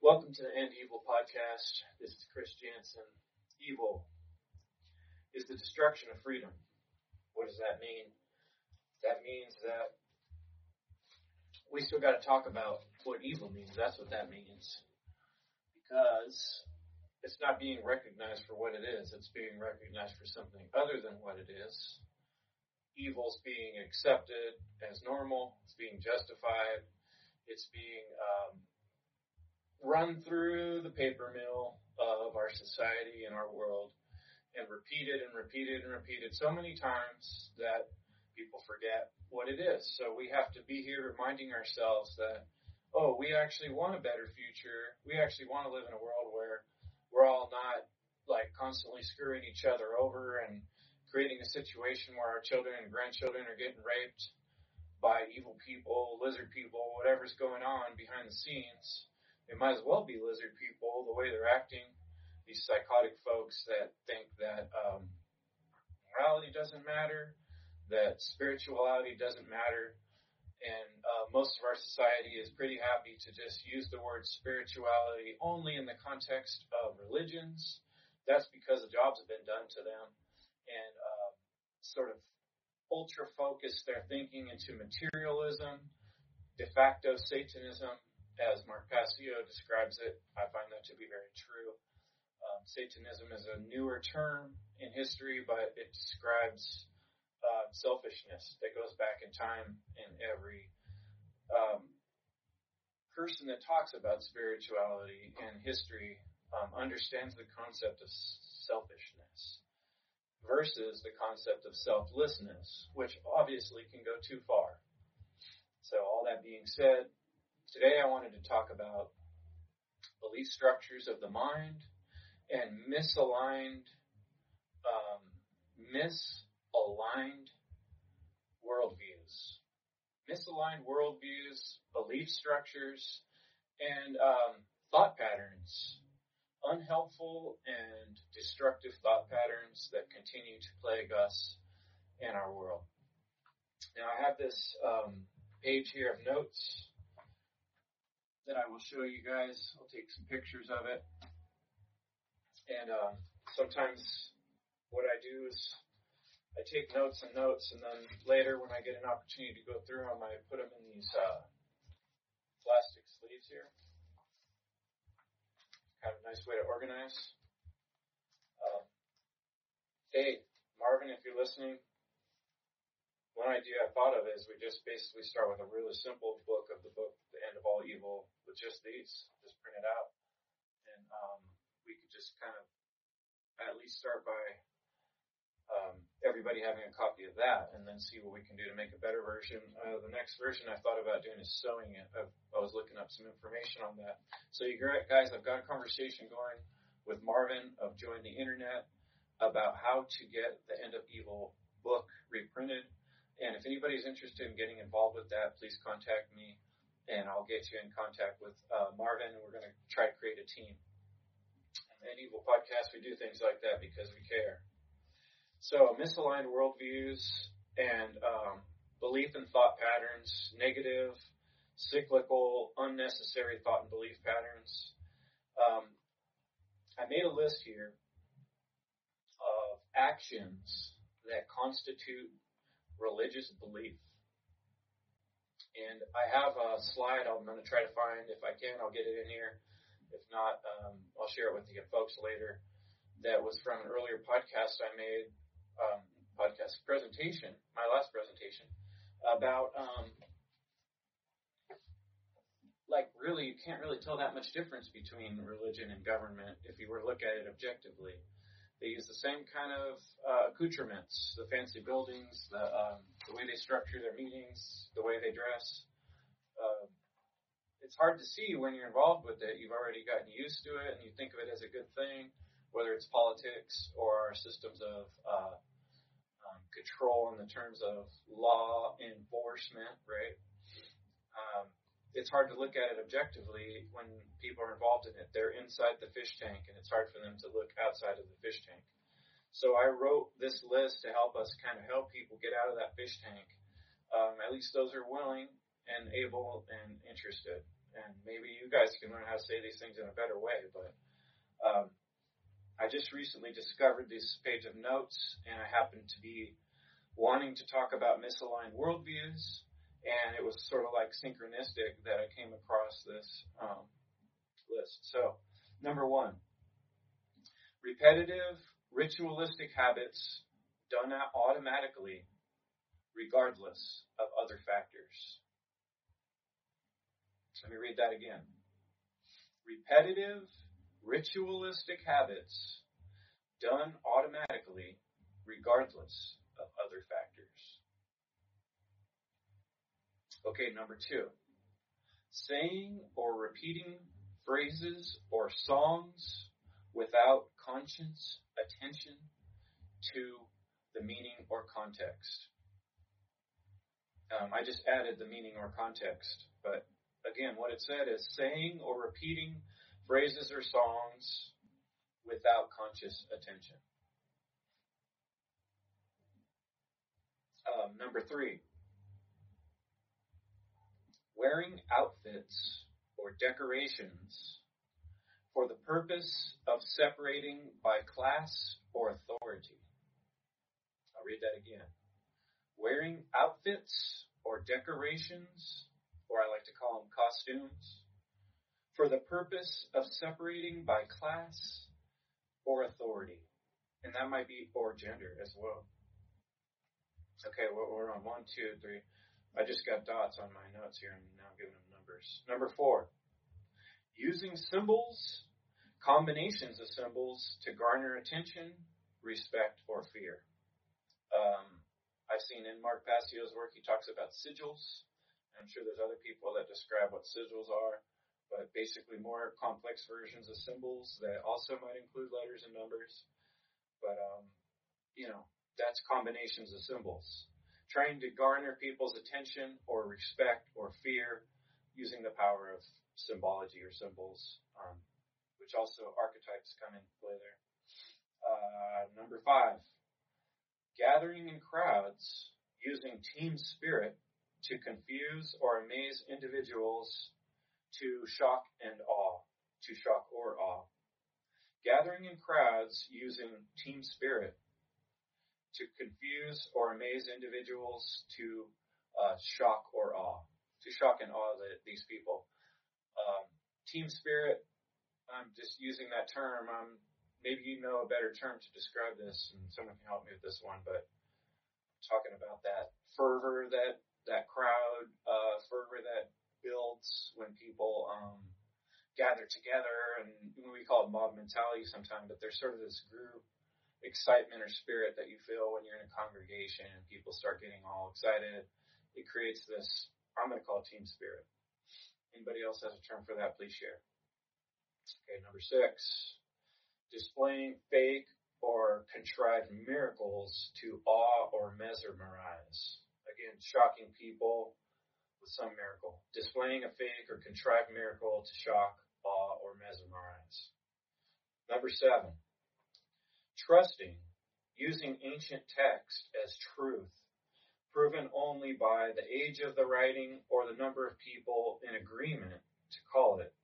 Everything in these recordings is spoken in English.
Welcome to the End Evil podcast. This is Chris Jansen. Evil is the destruction of freedom. What does that mean? That means that we still got to talk about what evil means. That's what that means. Because it's not being recognized for what it is. It's being recognized for something other than what it is. Evil's being accepted as normal. It's being justified. It's being run through the paper mill of our society and our world and repeated and repeated and repeated so many times that people forget what it is. So we have to be here reminding ourselves that, we actually want a better future. We actually want to live in a world where we're all not like constantly screwing each other over and creating a situation where our children and grandchildren are getting raped by evil people, lizard people, whatever's going on behind the scenes. It might as well be lizard people, the way they're acting. These psychotic folks that think that morality doesn't matter, that spirituality doesn't matter. And most of our society is pretty happy to just use the word spirituality only in the context of religions. That's because the jobs have been done to them. And sort of ultra-focus their thinking into materialism, de facto Satanism, as Mark Passio describes it. I find that to be very true. Satanism is a newer term in history, but it describes selfishness that goes back in time, and every person that talks about spirituality and history understands the concept of selfishness versus the concept of selflessness, which obviously can go too far. So all that being said, today I wanted to talk about belief structures of the mind and misaligned worldviews. Misaligned worldviews, belief structures, and thought patterns. Unhelpful and destructive thought patterns that continue to plague us and our world. Now I have this page here of notes that I will show you guys. I'll take some pictures of it. And sometimes what I do is I take notes, and then later when I get an opportunity to go through them, I put them in these plastic sleeves here. Kind of a nice way to organize. Hey, Marvin, if you're listening, one idea I thought of is we just basically start with a really simple book, The End of All Evil, with just these. Just print it out. And we could just kind of at least start by everybody having a copy of that, and then see what we can do to make a better version. The next version I thought about doing is sewing it. I was looking up some information on that. So you guys, I've got a conversation going with Marvin of Join the Internet about how to get the End of Evil book reprinted. And if anybody's interested in getting involved with that, please contact me, and I'll get you in contact with Marvin. We're going to try to create a team. And Evil Podcast, we do things like that because we care. So misaligned worldviews and belief and thought patterns, negative, cyclical, unnecessary thought and belief patterns. I made a list here of actions that constitute religious belief. And I have a slide I'm going to try to find. If I can, I'll get it in here. If not, I'll share it with you folks later. That was from an earlier podcast I made, podcast presentation, my last presentation, about really, you can't really tell that much difference between religion and government if you were to look at it objectively. They use the same kind of accoutrements, the fancy buildings, the way they structure their meetings, the way they dress. It's hard to see when you're involved with it. You've already gotten used to it, and you think of it as a good thing, whether it's politics or our systems of control in the terms of law enforcement, right? It's hard to look at it objectively when people are involved in it. They're inside the fish tank, and it's hard for them to look outside of the fish tank. So I wrote this list to help us kind of help people get out of that fish tank, at least those who are willing and able and interested. and maybe you guys can learn how to say these things in a better way, but I just recently discovered this page of notes, and I happened to be wanting to talk about misaligned worldviews, and it was sort of like synchronistic that I came across this list. So, number 1, repetitive, ritualistic habits done automatically, regardless of other factors. Let me read that again. Repetitive, ritualistic habits done automatically, regardless of other factors. Okay, number 2. Saying or repeating phrases or songs without conscious attention to the meaning or context. I just added the meaning or context, but again, what it said is saying or repeating phrases or songs without conscious attention. Number 3, wearing outfits or decorations for the purpose of separating by class or authority. I'll read that again. Wearing outfits or decorations, or I like to call them costumes, for the purpose of separating by class or authority. And that might be or gender as well. Okay, well, we're on 1, 2, 3. I just got dots on my notes here. I'm now giving them numbers. Number 4, using symbols, combinations of symbols to garner attention, respect, or fear. I've seen in Mark Passio's work, he talks about sigils. I'm sure there's other people that describe what sigils are, but basically more complex versions of symbols that also might include letters and numbers. But, that's combinations of symbols. Trying to garner people's attention or respect or fear using the power of symbology or symbols, which also archetypes come into play there. Number 5, gathering in crowds using team spirit to confuse or amaze individuals to shock or awe. Gathering in crowds using team spirit to confuse or amaze individuals to shock and awe these people. Team spirit, I'm just using that term. Maybe you know a better term to describe this, and someone can help me with this one, but I'm talking about that fervor, that crowd fervor that builds when people gather together, and we call it mob mentality sometimes, but there's sort of this group excitement or spirit that you feel when you're in a congregation and people start getting all excited. It creates this, I'm going to call it team spirit. Anybody else has a term for that, please share. Okay, number 6, displaying fake or contrived miracles to awe or mesmerize. Again, shocking people with some miracle. Displaying a fake or contrived miracle to shock, awe, or mesmerize. Number 7, trusting, using ancient text as truth, proven only by the age of the writing or the number of people in agreement to call it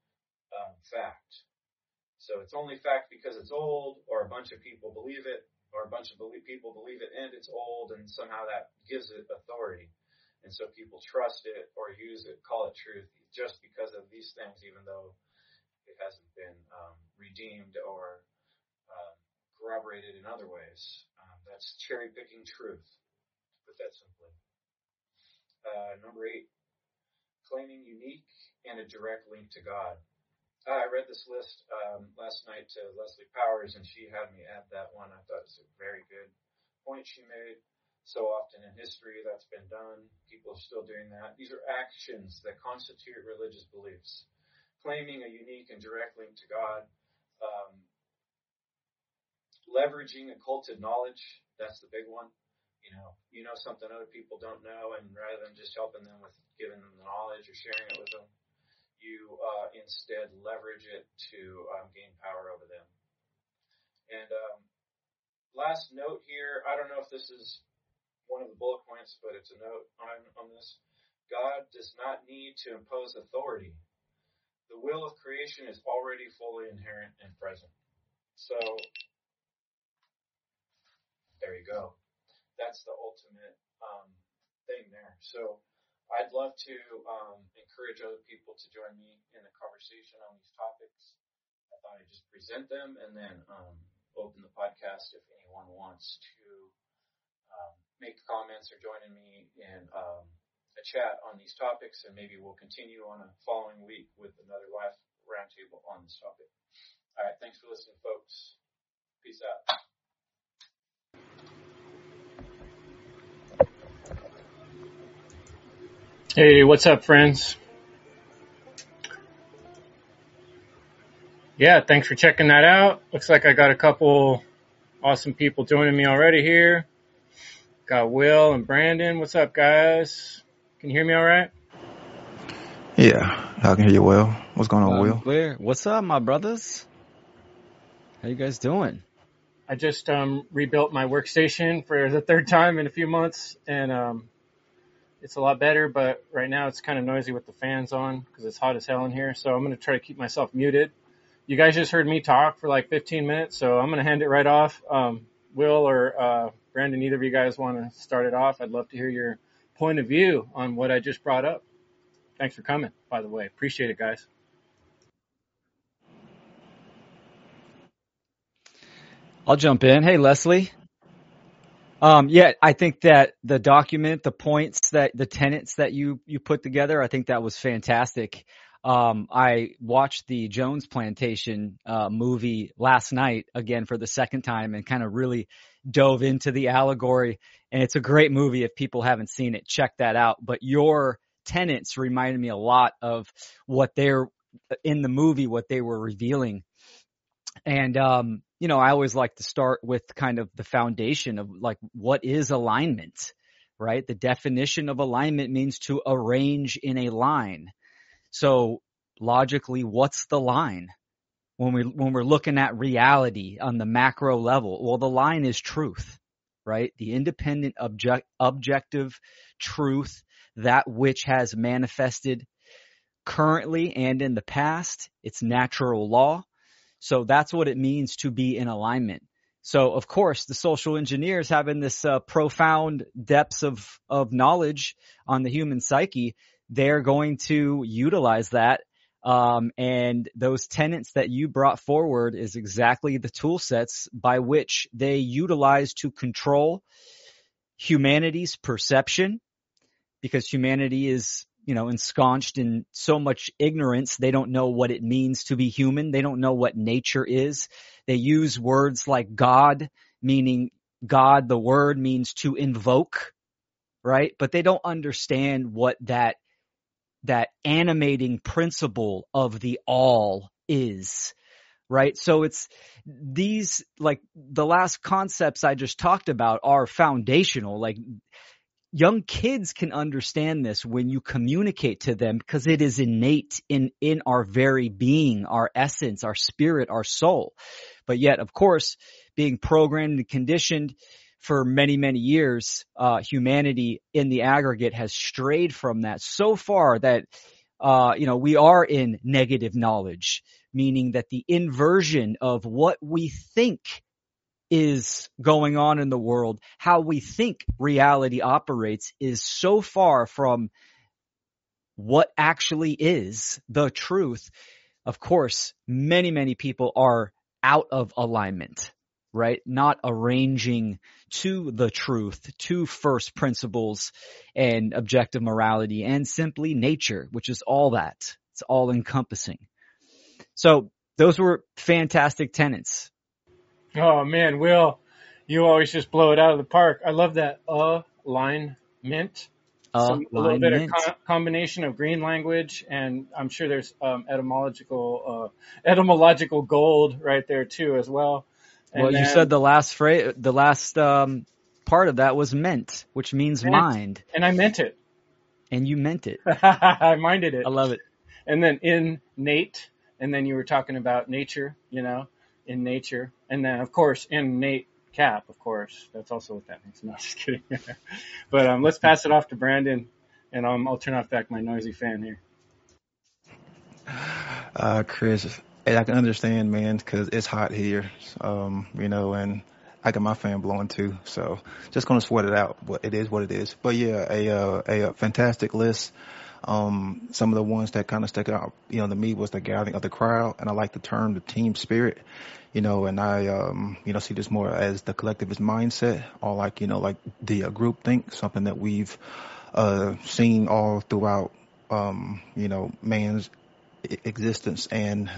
fact. So it's only fact because it's old, or a bunch of people believe it, or a bunch of people believe it and it's old, and somehow that gives it authority. And so people trust it or use it, call it truth, just because of these things, even though it hasn't been redeemed or corroborated in other ways. That's cherry-picking truth, to put that simply. Number 8, claiming unique and a direct link to God. I read this list last night to Leslie Powers, and she had me add that one. I thought it was a very good point she made. So often in history that's been done. People are still doing that. These are actions that constitute religious beliefs. Claiming a unique and direct link to God. Leveraging occulted knowledge, that's the big one. You know something other people don't know, and rather than just helping them with giving them the knowledge or sharing it with them, you instead leverage it to gain power over them. And last note here, I don't know if this is one of the bullet points, but it's a note on this. God does not need to impose authority. The will of creation is already fully inherent and present. So, there you go. That's the ultimate thing there. So, I'd love to encourage other people to join me in the conversation on these topics. I thought I'd just present them and then open the podcast if anyone wants to make comments or join me in a chat on these topics, and maybe we'll continue on a following week with another live roundtable on this topic. All right, thanks for listening, folks. Peace out. Hey, what's up, friends? Yeah, thanks for checking that out. Looks like I got a couple awesome people joining me already here. Got Will and Brandon. What's up, guys? Can you hear me all right? Yeah, I can hear you well. What's going on, Will? Clear. What's up, my brothers? How you guys doing? I just rebuilt my workstation for the third time in a few months, and it's a lot better, but right now it's kind of noisy with the fans on because it's hot as hell in here, so I'm going to try to keep myself muted. You guys just heard me talk for like 15 minutes, so I'm going to hand it right off. Will or Brandon, either of you guys want to start it off? I'd love to hear your point of view on what I just brought up. Thanks for coming, by the way. Appreciate it, guys. I'll jump in. Hey, Leslie. Yeah, I think that the document, the points that the tenets that you put together, I think that was fantastic. I watched the Jones Plantation movie last night again for the second time and kind of really dove into the allegory. And it's a great movie. If people haven't seen it, check that out. But your tenets reminded me a lot of what they're in the movie, what they were revealing. And, I always like to start with kind of the foundation of like, what is alignment, right? The definition of alignment means to arrange in a line. So logically, what's the line? When we're looking at reality on the macro level, well, the line is truth, right? The independent objective truth, that which has manifested currently and in the past, it's natural law. So that's what it means to be in alignment. So, of course, the social engineers having this profound depths of knowledge on the human psyche, they're going to utilize that. And those tenets that you brought forward is exactly the tool sets by which they utilize to control humanity's perception, because humanity is ensconced in so much ignorance. They don't know what it means to be human. They don't know what nature is. They use words like God, meaning God, the word means to invoke, right? But they don't understand what that animating principle of the all is, right? So it's these, like the last concepts I just talked about are foundational. Like, young kids can understand this when you communicate to them because it is innate in our very being, our essence, our spirit, our soul. But yet, of course, being programmed and conditioned for many, many years, humanity in the aggregate has strayed from that so far that, we are in negative knowledge, meaning that the inversion of what we think is going on in the world, how we think reality operates, is so far from what actually is the truth. Of course, many, many people are out of alignment, right? Not arranging to the truth, to first principles and objective morality and simply nature, which is all that. It's all encompassing. So those were fantastic tenets. Oh, man, Will, you always just blow it out of the park. I love that alignment. A little bit of combination of green language, and I'm sure there's etymological gold right there too as well. And well, you said the last phrase, the last part of that was meant, which means mind. And I meant it. And you meant it. I minded it. I love it. And then innate, and then you were talking about nature, in nature. And then, of course, innate cap, of course. That's also what that means. No, just kidding. But let's pass it off to Brandon. and I'll turn off back my noisy fan here. Chris, hey, I can understand, man, because it's hot here, and I got my fan blowing too. So just gonna sweat it out. But it is what it is. But yeah, a fantastic list. Some of the ones that kind of stuck out, to me was the gathering of the crowd, and I like the term the team spirit, and I, see this more as the collectivist mindset, or like the group think, something that we've seen all throughout, man's existence, and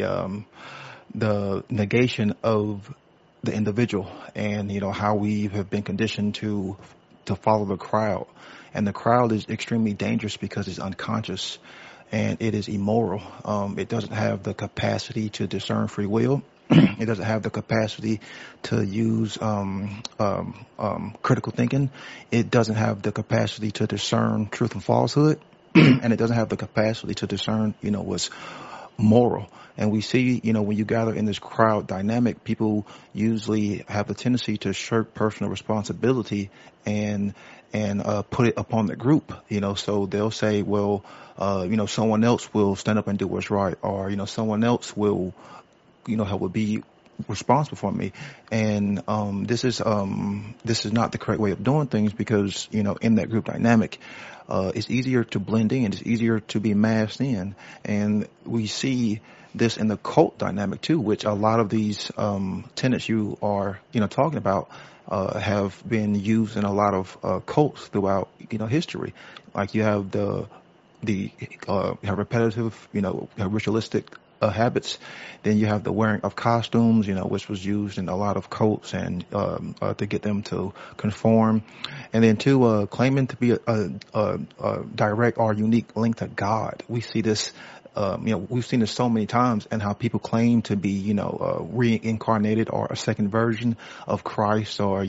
the negation of the individual, and how we have been conditioned to follow the crowd. And the crowd is extremely dangerous because it's unconscious and it is immoral. It doesn't have the capacity to discern free will. It doesn't have the capacity to use critical thinking. It doesn't have the capacity to discern truth and falsehood. And it doesn't have the capacity to discern, what's moral. And we see, when you gather in this crowd dynamic, people usually have a tendency to shirk personal responsibility and put it upon the group, so they'll say, well, someone else will stand up and do what's right, or, someone else will, will be responsible for me. And this is not the correct way of doing things, because, in that group dynamic, it's easier to blend in, it's easier to be masked in. And we see this in the cult dynamic too, which a lot of these tenets you are, talking about have been used in a lot of cults throughout, history. Like you have the repetitive, ritualistic habits. Then you have the wearing of costumes, which was used in a lot of cults and to get them to conform. And then two, claiming to be a direct or unique link to God. We see this. We've seen this so many times, and how people claim to be, reincarnated or a second version of Christ, or,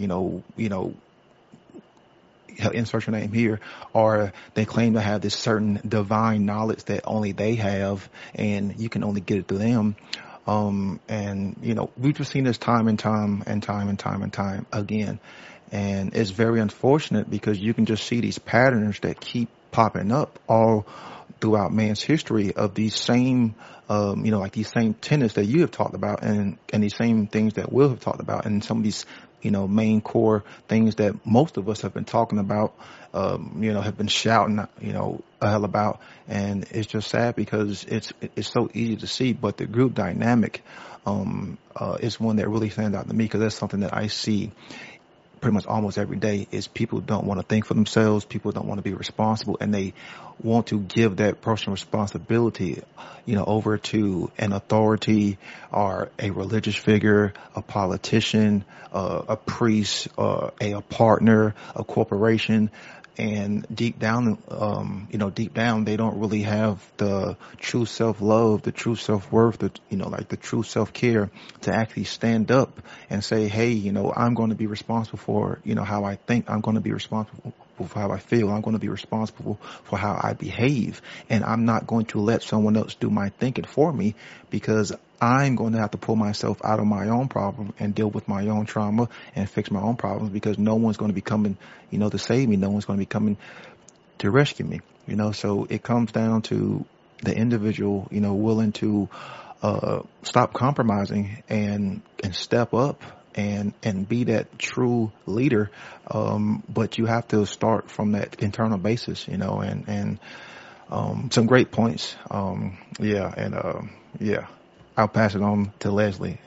insert your name here, or they claim to have this certain divine knowledge that only they have, and you can only get it through them. We've just seen this time and time again. And it's very unfortunate, because you can just see these patterns that keep popping up all throughout man's history of these same, like these same tenets that you have talked about, and these same things that Will have talked about, and some of these, main core things that most of us have been talking about, have been shouting, a hell about. And it's just sad, because it's so easy to see. But the group dynamic, is one that really stands out to me, because that's something that I see pretty much almost every day. Is people don't want to think for themselves. People don't want to be responsible, and they want to give that personal responsibility, over to an authority, or a religious figure, a politician, a priest, a partner, a corporation. And deep down, they don't really have the true self-love, the true self-worth, the true self-care to actually stand up and say, hey, I'm going to be responsible for, how I think. I'm going to be responsible for how I feel. I'm going to be responsible for how I behave. And I'm not going to let someone else do my thinking for me, because I'm going to have to pull myself out of my own problem and deal with my own trauma and fix my own problems, because no one's going to be coming, to save me. No one's going to be coming to rescue me, So it comes down to the individual, willing to stop compromising and step up and be that true leader. But you have to start from that internal basis, and some great points. I'll pass it on to Leslie.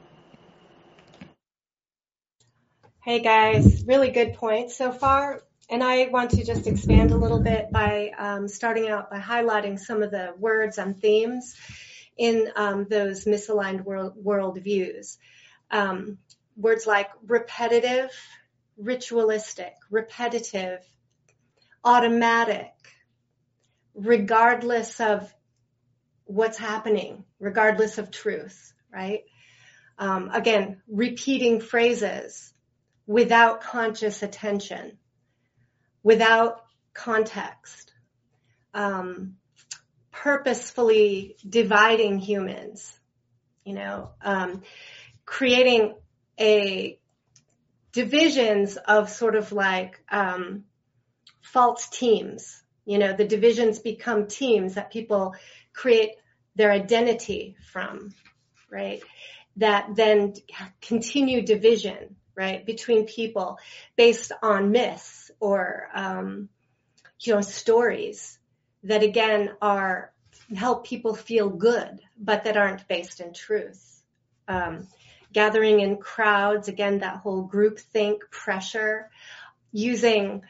Hey guys, really good points so far. And I want to just expand a little bit by starting out by highlighting some of the words and themes in those misaligned world views. Words like repetitive, ritualistic, repetitive, automatic, regardless of what's happening, regardless of truth, right? Again, repeating phrases without conscious attention, without context, purposefully dividing humans, creating divisions of sort of like false teams, The divisions become teams that people create their identity from, right? That then continue division, right, between people based on myths or, stories that again help people feel good, but that aren't based in truth. Gathering in crowds, again, that whole groupthink pressure, using,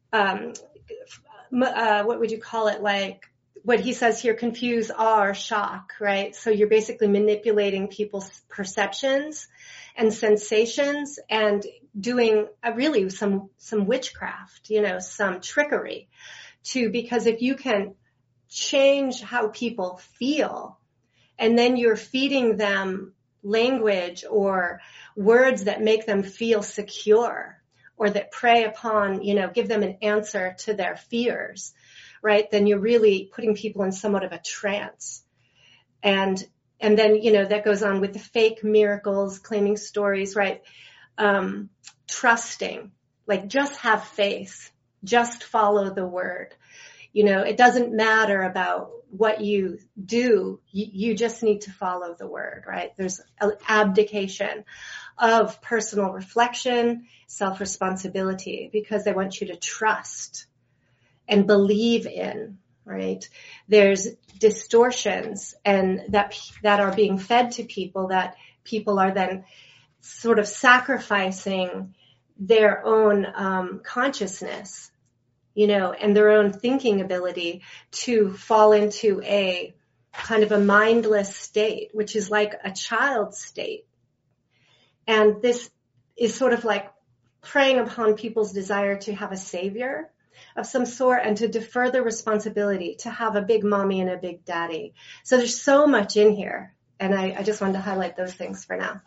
what would you call it? Like what he says here, confuse, awe, or shock, right? So you're basically manipulating people's perceptions and sensations and doing really some witchcraft, some trickery because if you can change how people feel and then you're feeding them language or words that make them feel secure or that prey upon, give them an answer to their fears, right? Then you're really putting people in somewhat of a trance. And then, that goes on with the fake miracles, claiming stories, right? Trusting, like just have faith, just follow the word. It doesn't matter about what you do. You just need to follow the word, right? There's an abdication of personal reflection, self-responsibility, because they want you to trust and believe in, right? There's distortions and that are being fed to people that people are then sort of sacrificing their own consciousness, and their own thinking ability to fall into a kind of a mindless state, which is like a child's state. And this is sort of like preying upon people's desire to have a savior of some sort and to defer their responsibility to have a big mommy and a big daddy. So there's so much in here. And I just wanted to highlight those things for now.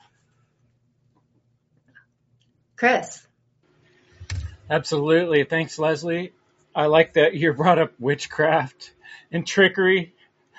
Chris. Absolutely. Thanks, Leslie. I like that you brought up witchcraft and trickery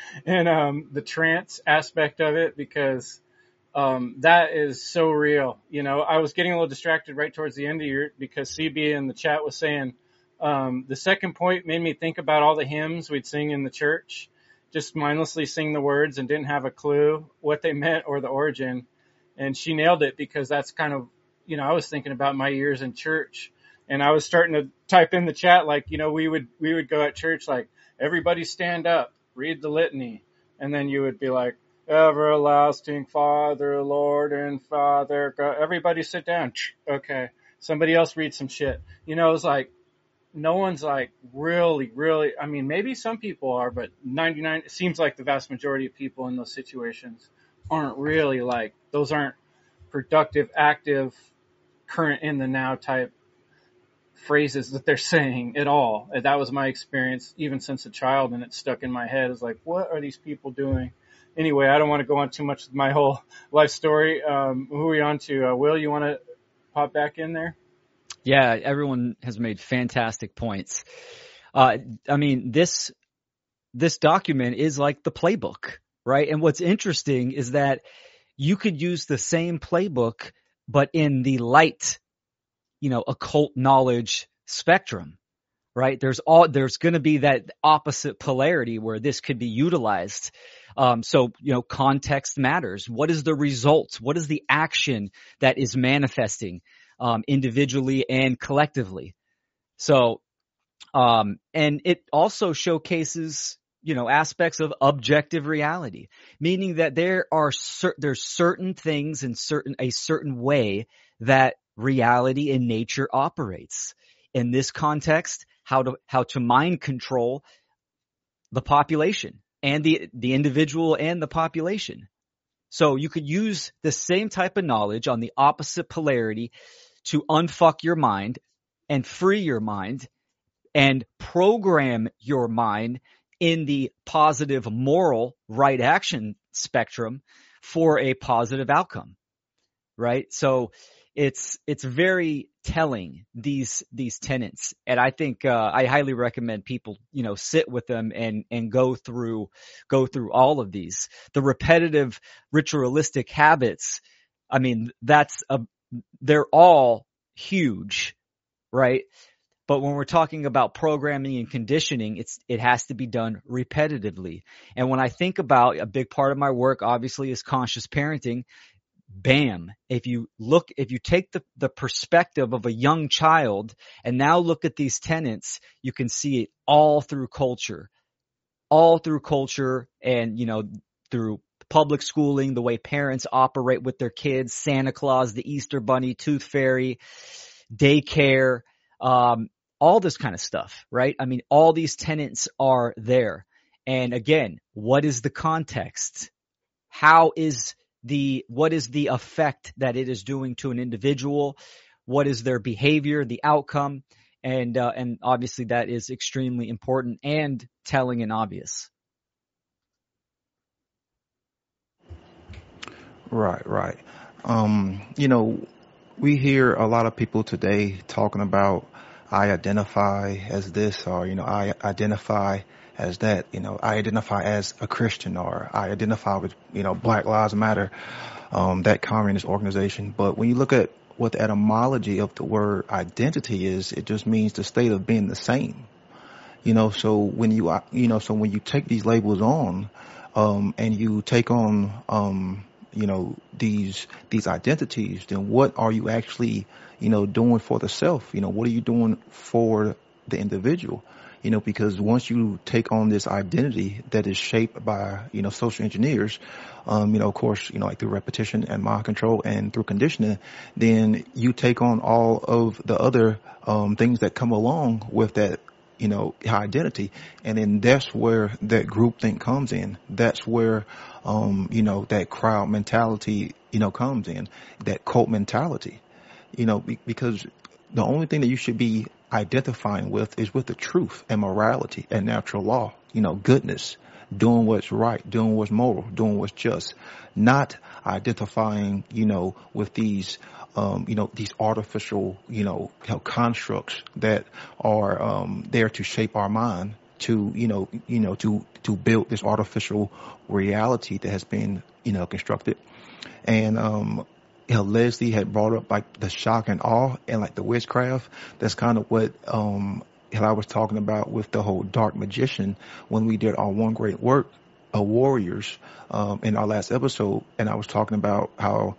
and the trance aspect of it because that is so real. I was getting a little distracted right towards the end of because CB in the chat was saying the second point made me think about all the hymns we'd sing in the church, just mindlessly sing the words and didn't have a clue what they meant or the origin. And she nailed it because that's kind of, I was thinking about my years in church. And I was starting to type in the chat, like, we would go at church, like, everybody stand up, read the litany. And then you would be like, everlasting Father, Lord and Father, God. Everybody sit down. Okay. Somebody else read some shit. It's like, no one's like really, I mean, maybe some people are, but 99, it seems like the vast majority of people in those situations aren't really like, those aren't productive, active, current in the now type phrases that they're saying at all. That was my experience even since a child, and it stuck in my head. It's like, what are these people doing? Anyway, I don't want to go on too much with my whole life story. Who are we on to? Will, you want to pop back in there? Yeah, everyone has made fantastic points. I mean, this document is like the playbook, right? And what's interesting is that you could use the same playbook, but in the light, occult knowledge spectrum, right? There's going to be that opposite polarity where this could be utilized. So, context matters. What is the result? What is the action that is manifesting, individually and collectively? So, and it also showcases, aspects of objective reality, meaning that there's certain things in a certain way that reality and nature operates. In this context, how to mind control the population and the individual and the population. So you could use the same type of knowledge on the opposite polarity to unfuck your mind and free your mind and program your mind in the positive, moral, right action spectrum for a positive outcome, right? So it's very telling, these tenets. And I think I highly recommend people, sit with them and go through all of these. The repetitive ritualistic habits, I mean, they're all huge, right? But when we're talking about programming and conditioning, it has to be done repetitively. And when I think about a big part of my work, obviously, is conscious parenting. Bam. If you take the perspective of a young child and now look at these tenets, you can see it all through culture and, through public schooling, the way parents operate with their kids, Santa Claus, the Easter Bunny, Tooth Fairy, daycare, all this kind of stuff, right? I mean, all these tenets are there. And again, what is the context? What is the effect that it is doing to an individual? What is their behavior, the outcome? And obviously that is extremely important and telling and obvious. Right. We hear a lot of people today talking about, I identify as this, or, I identify as that, I identify as a Christian, or I identify with, Black Lives Matter, that communist organization. But when you look at what the etymology of the word identity is, it just means the state of being the same. So when you take these labels on, and you take on, these identities, then what are you actually, doing for the self? What are you doing for the individual? Because once you take on this identity that is shaped by, social engineers, of course, like through repetition and mind control and through conditioning, then you take on all of the other, things that come along with that, identity. And then that's where that groupthink comes in. That's where, that crowd mentality, comes in, that cult mentality, because the only thing that you should be identifying with is with the truth and morality and natural law, goodness, doing what's right, doing what's moral, doing what's just, not identifying, with these, these artificial, constructs that are, there to shape our mind to, to build this artificial reality that has been, constructed. And, Leslie had brought up like the shock and awe and like the witchcraft. That's kind of what I was talking about with the whole dark magician when we did our One Great Work Warriors in our last episode. And I was talking about how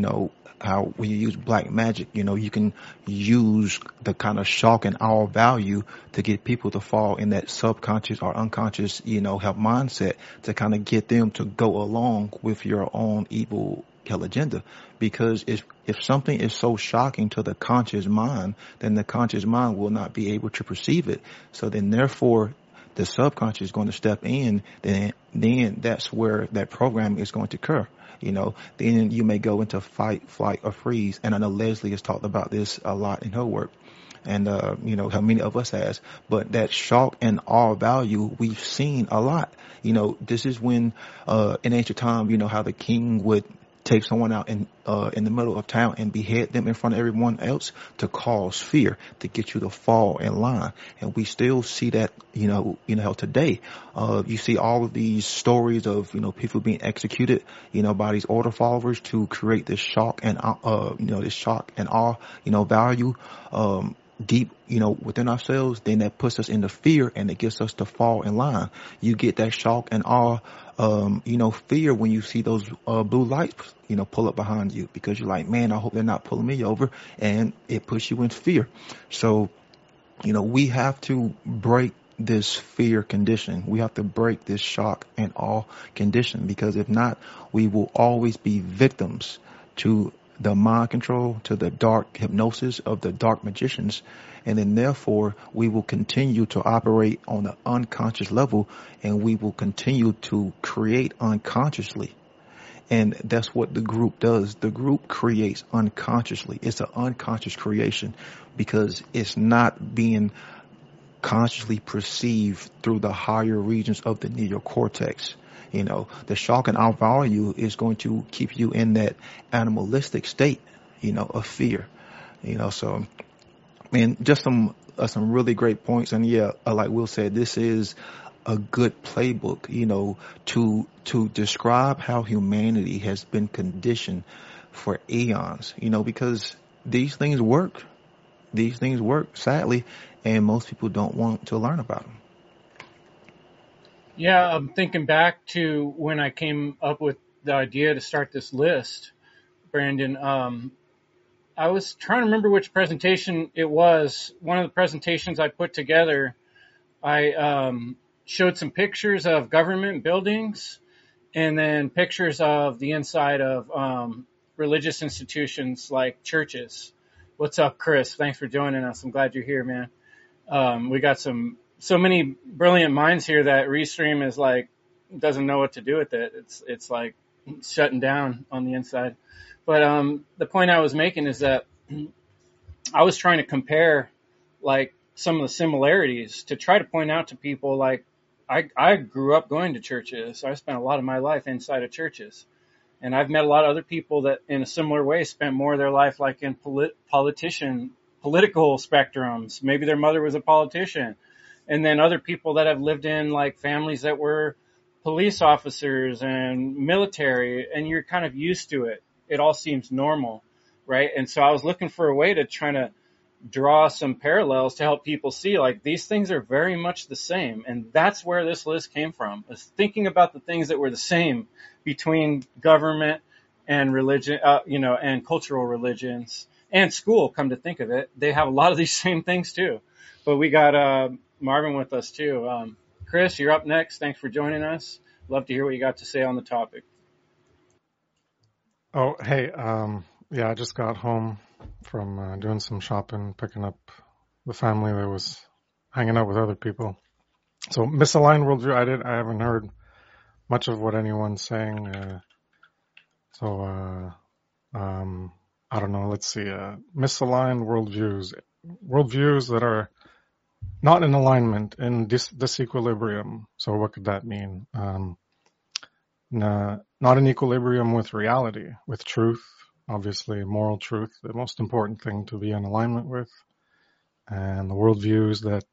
when you use black magic, you can use the kind of shock and awe value to get people to fall in that subconscious or unconscious, help mindset to kind of get them to go along with your own evil agenda. Because if something is so shocking to the conscious mind, then the conscious mind will not be able to perceive it. So then therefore the subconscious is going to step in, then that's where that program is going to occur. Then you may go into fight, flight, or freeze. And I know Leslie has talked about this a lot in her work. And, how many of us has, but that shock and awe value we've seen a lot. This is when, in ancient time, how the king would take someone out in the middle of town and behead them in front of everyone else to cause fear, to get you to fall in line. And we still see that, today. You see all of these stories of, people being executed, by these order followers to create this shock and, this shock and awe, value, deep, within ourselves. Then that puts us into fear and it gets us to fall in line. You get that shock and awe, fear when you see those, blue lights, pull up behind you, because you're like, man, I hope they're not pulling me over, and it puts you in fear. So, we have to break this fear condition. We have to break this shock and awe condition, because if not, we will always be victims to the mind control, to the dark hypnosis of the dark magicians. And then therefore we will continue to operate on the unconscious level, and we will continue to create unconsciously. And that's what the group does. The group creates unconsciously. It's an unconscious creation because it's not being consciously perceived through the higher regions of the neocortex. The shock and awe value is going to keep you in that animalistic state, of fear. So, just some really great points. And yeah, like Will said, this is a good playbook, to describe how humanity has been conditioned for eons, because these things work. these things work, sadly, and most people don't want to learn about them. Yeah, I'm thinking back to when I came up with the idea to start this list, Brandon. I was trying to remember which presentation it was. One of the presentations I put together, I showed some pictures of government buildings and then pictures of the inside of religious institutions like churches. What's up, Chris? Thanks for joining us. I'm glad you're here, man. We got so many brilliant minds here that Restream is like doesn't know what to do with it. It's like shutting down on the inside. But the point I was making is that I was trying to compare like some of the similarities to try to point out to people like I grew up going to churches. I spent a lot of my life inside of churches. And I've met a lot of other people that in a similar way spent more of their life like in political spectrums. Maybe their mother was a politician. And then other people that have lived in like families that were police officers and military, and you're kind of used to it. It all seems normal, right? And so I was looking for a way to try to draw some parallels to help people see like these things are very much the same. And that's where this list came from, is thinking about the things that were the same between government and religion, and cultural religions and school. Come to think of it, they have a lot of these same things too. But we got Marvin with us too. Chris, you're up next. Thanks for joining us. Love to hear what you got to say on the topic. Oh, hey, yeah, I just got home from doing some shopping, picking up the family that was hanging out with other people. So misaligned worldview, I haven't heard much of what anyone's saying. I don't know. Let's see. Misaligned worldviews that are not in alignment, in disequilibrium. So what could that mean? Not in equilibrium with reality, with truth, obviously moral truth, the most important thing to be in alignment with. And the worldviews that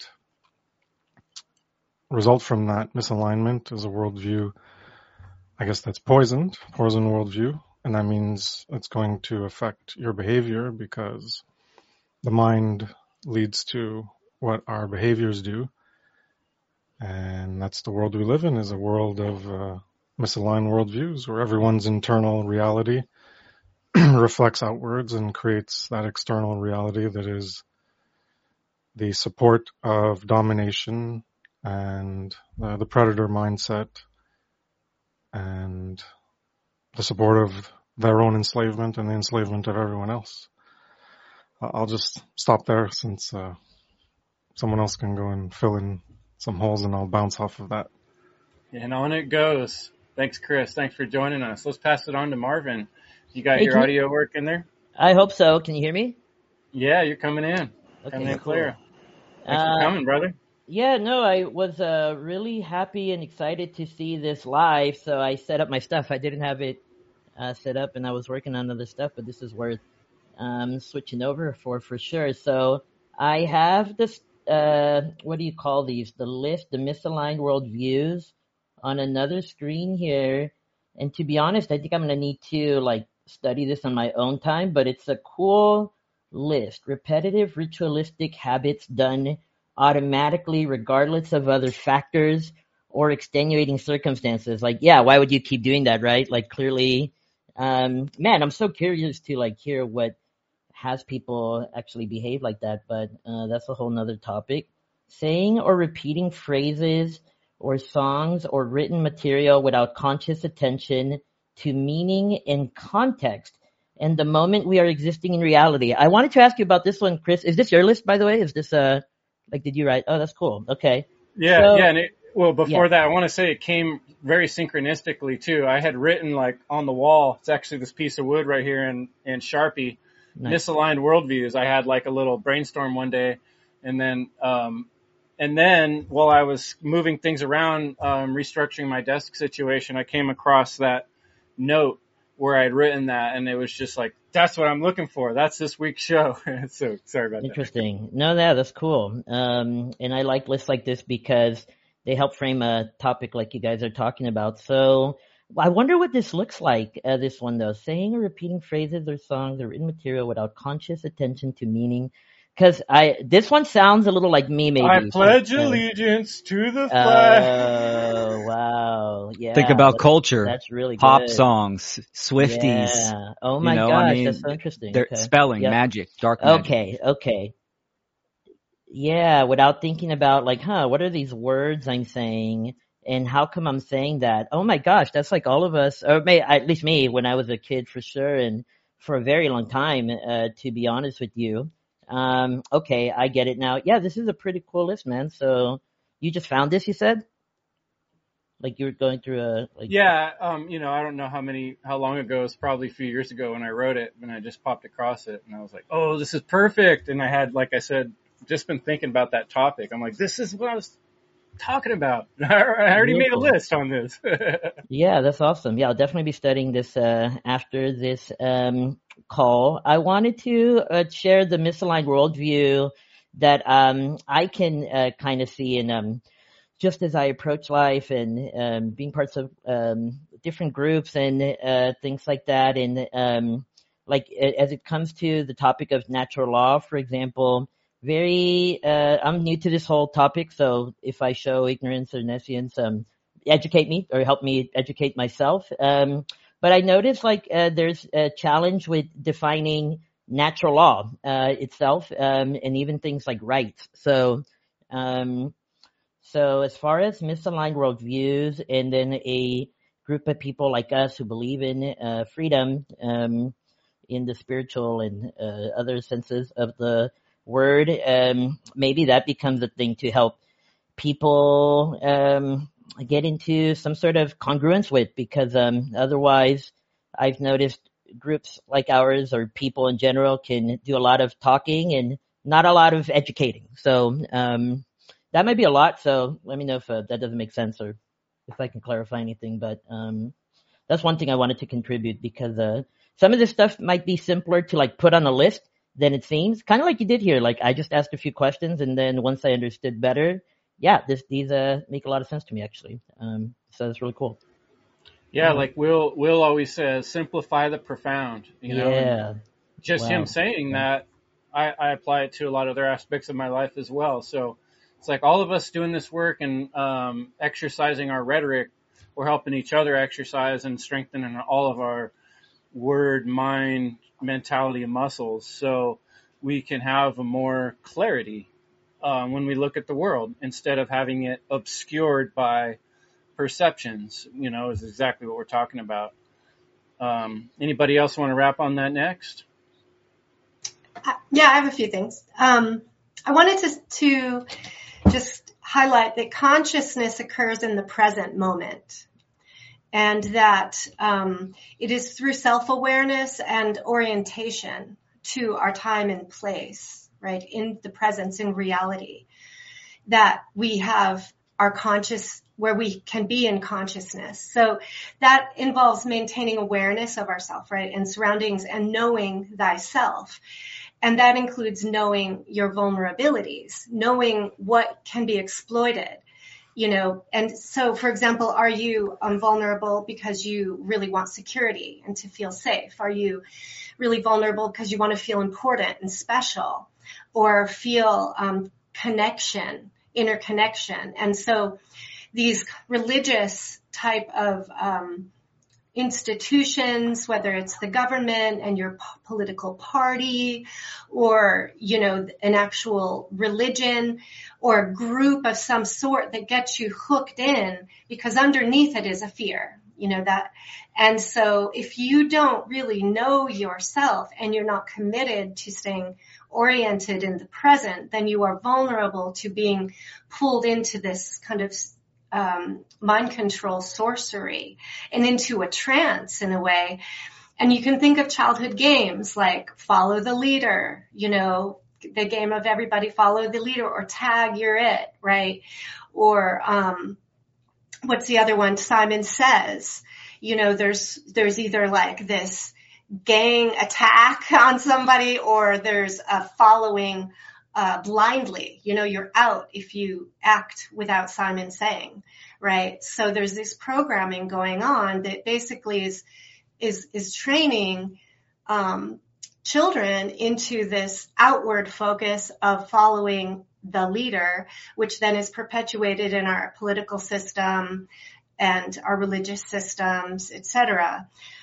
result from that misalignment is a worldview, I guess that's poison worldview. And that means it's going to affect your behavior because the mind leads to what our behaviors do. And that's the world we live in, is a world of misaligned worldviews where everyone's internal reality reflects outwards and creates that external reality that is the support of domination and the predator mindset and the support of their own enslavement and the enslavement of everyone else. I'll just stop there since someone else can go and fill in some holes and I'll bounce off of that. And on it goes. Thanks, Chris. Thanks for joining us. Let's pass it on to Marvin. You got your audio working there? I hope so. Can you hear me? Yeah, you're coming in. Okay, coming in cool. clear. Thanks for coming, brother. Yeah, no, I was really happy and excited to see this live, so I set up my stuff. I didn't have it set up, and I was working on other stuff, but this is worth switching over for sure. So I have this, what do you call these? The list, the misaligned worldviews on another screen here. And to be honest, I think I'm going to need to study this on my own time, but it's a cool list. Repetitive ritualistic habits done automatically regardless of other factors or extenuating circumstances. Why would you keep doing that, right? Clearly, man, I'm so curious to hear what has people actually behave like that, but that's a whole nother topic. Saying or repeating phrases or songs or written material without conscious attention to meaning and context and the moment we are existing in reality. I wanted to ask you about this one, Chris. Is this your list, by the way? Is this did you write? Oh, that's cool. Okay. Yeah, so, yeah. And before that, I want to say it came very synchronistically too. I had written on the wall, it's actually this piece of wood right here in Sharpie, nice. Misaligned worldviews. I had a little brainstorm one day, and then while I was moving things around, restructuring my desk situation, I came across that note where I'd written that, and it was just that's what I'm looking for. That's this week's show. So sorry about that. Interesting. No, that's cool. And I like lists like this because they help frame a topic like you guys are talking about. So I wonder what this looks like, this one though. Saying or repeating phrases or songs or written material without conscious attention to meaning Cause this one sounds a little like me, maybe. I pledge allegiance to the flag. Oh, wow. Yeah. Think about culture. That's really Pop good. songs, Swifties. Yeah. Oh my gosh, I mean, that's so interesting. they're Okay. spelling, Yep. magic, dark magic. Okay. Yeah, without thinking about like, what are these words I'm saying and how come I'm saying that? Oh my gosh, that's like all of us, or at least me when I was a kid for sure and for a very long time, to be honest with you. Okay, I get it now. Yeah, this is a pretty cool list, man. So you just found this, you said? Like you were going through Yeah, I don't know how long ago, it's probably a few years ago when I wrote it, and I just popped across it and I was like, oh, this is perfect. And I had, like I said, just been thinking about that topic. I'm like, this is what I was talking about. I already made a list on this. Yeah, that's awesome. Yeah, I'll definitely be studying this after this call. I wanted to share the misaligned worldview that I can kind of see in just as I approach life and being parts of different groups and things like that. And like as it comes to the topic of natural law, for example, I'm new to this whole topic, so if I show ignorance or nescience, educate me or help me educate myself. But I noticed like there's a challenge with defining natural law itself, and even things like rights. So as far as misaligned worldviews, and then a group of people like us who believe in freedom in the spiritual and other senses of the word, maybe that becomes a thing to help people get into some sort of congruence with, because otherwise I've noticed groups like ours or people in general can do a lot of talking and not a lot of educating. So that might be a lot. So let me know if that doesn't make sense or if I can clarify anything. But that's one thing I wanted to contribute, because some of this stuff might be simpler to like put on a list than it seems, kind of like you did here. Like I just asked a few questions, and then once I understood better, yeah, these make a lot of sense to me actually. So it's really cool. Yeah, like Will always says, simplify the profound. Yeah. Just him saying that, I apply it to a lot of other aspects of my life as well. So it's like all of us doing this work and exercising our rhetoric, we're helping each other exercise and strengthening all of our word, mind, mentality, and muscles, so we can have a more clarity when we look at the world, instead of having it obscured by perceptions, is exactly what we're talking about. Anybody else want to wrap on that next? Yeah, I have a few things. I wanted to just highlight that consciousness occurs in the present moment, and that it is through self-awareness and orientation to our time and place, right, in the presence, in reality, that we have our conscious, where we can be in consciousness. So that involves maintaining awareness of ourself, right, and surroundings, and knowing thyself. And that includes knowing your vulnerabilities, knowing what can be exploited. And so, for example, are you vulnerable because you really want security and to feel safe? Are you really vulnerable because you want to feel important and special, or feel connection, interconnection? And so these religious type of institutions, whether it's the government and your political party, or, an actual religion or a group of some sort that gets you hooked in, because underneath it is a fear, that. And so if you don't really know yourself and you're not committed to staying oriented in the present, then you are vulnerable to being pulled into this kind of mind control sorcery and into a trance in a way. And you can think of childhood games like Follow the Leader, the game of everybody follow the leader, or Tag, You're It, right? Or what's the other one? Simon Says. There's either like this gang attack on somebody, or there's a following blindly. You're out if you act without Simon saying, right? So there's this programming going on that basically is training children into this outward focus of following the leader, which then is perpetuated in our political system and our religious systems, etc.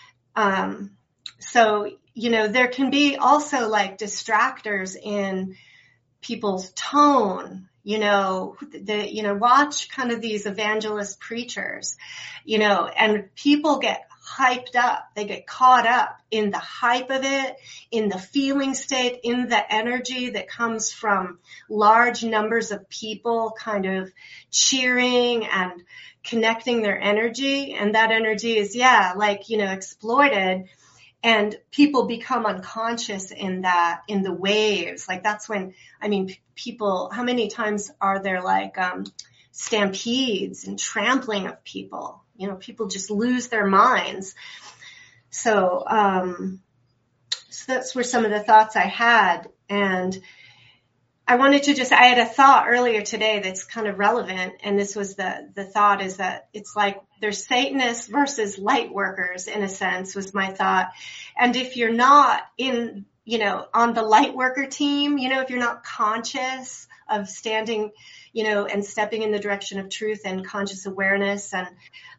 So, there can be also like distractors in people's tone, watch kind of these evangelist preachers, and people get hyped up. They get caught up in the hype of it, in the feeling state, in the energy that comes from large numbers of people kind of cheering and connecting their energy. And that energy is, exploited. And people become unconscious in the waves. Like that's when, people, how many times are there like stampedes and trampling of people? People just lose their minds. So that's were some of the thoughts I had. And I wanted to I had a thought earlier today that's kind of relevant. And this was the thought is that it's like there's Satanists versus light workers in a sense was my thought. And if you're not in, on the light worker team, if you're not conscious of standing, and stepping in the direction of truth and conscious awareness and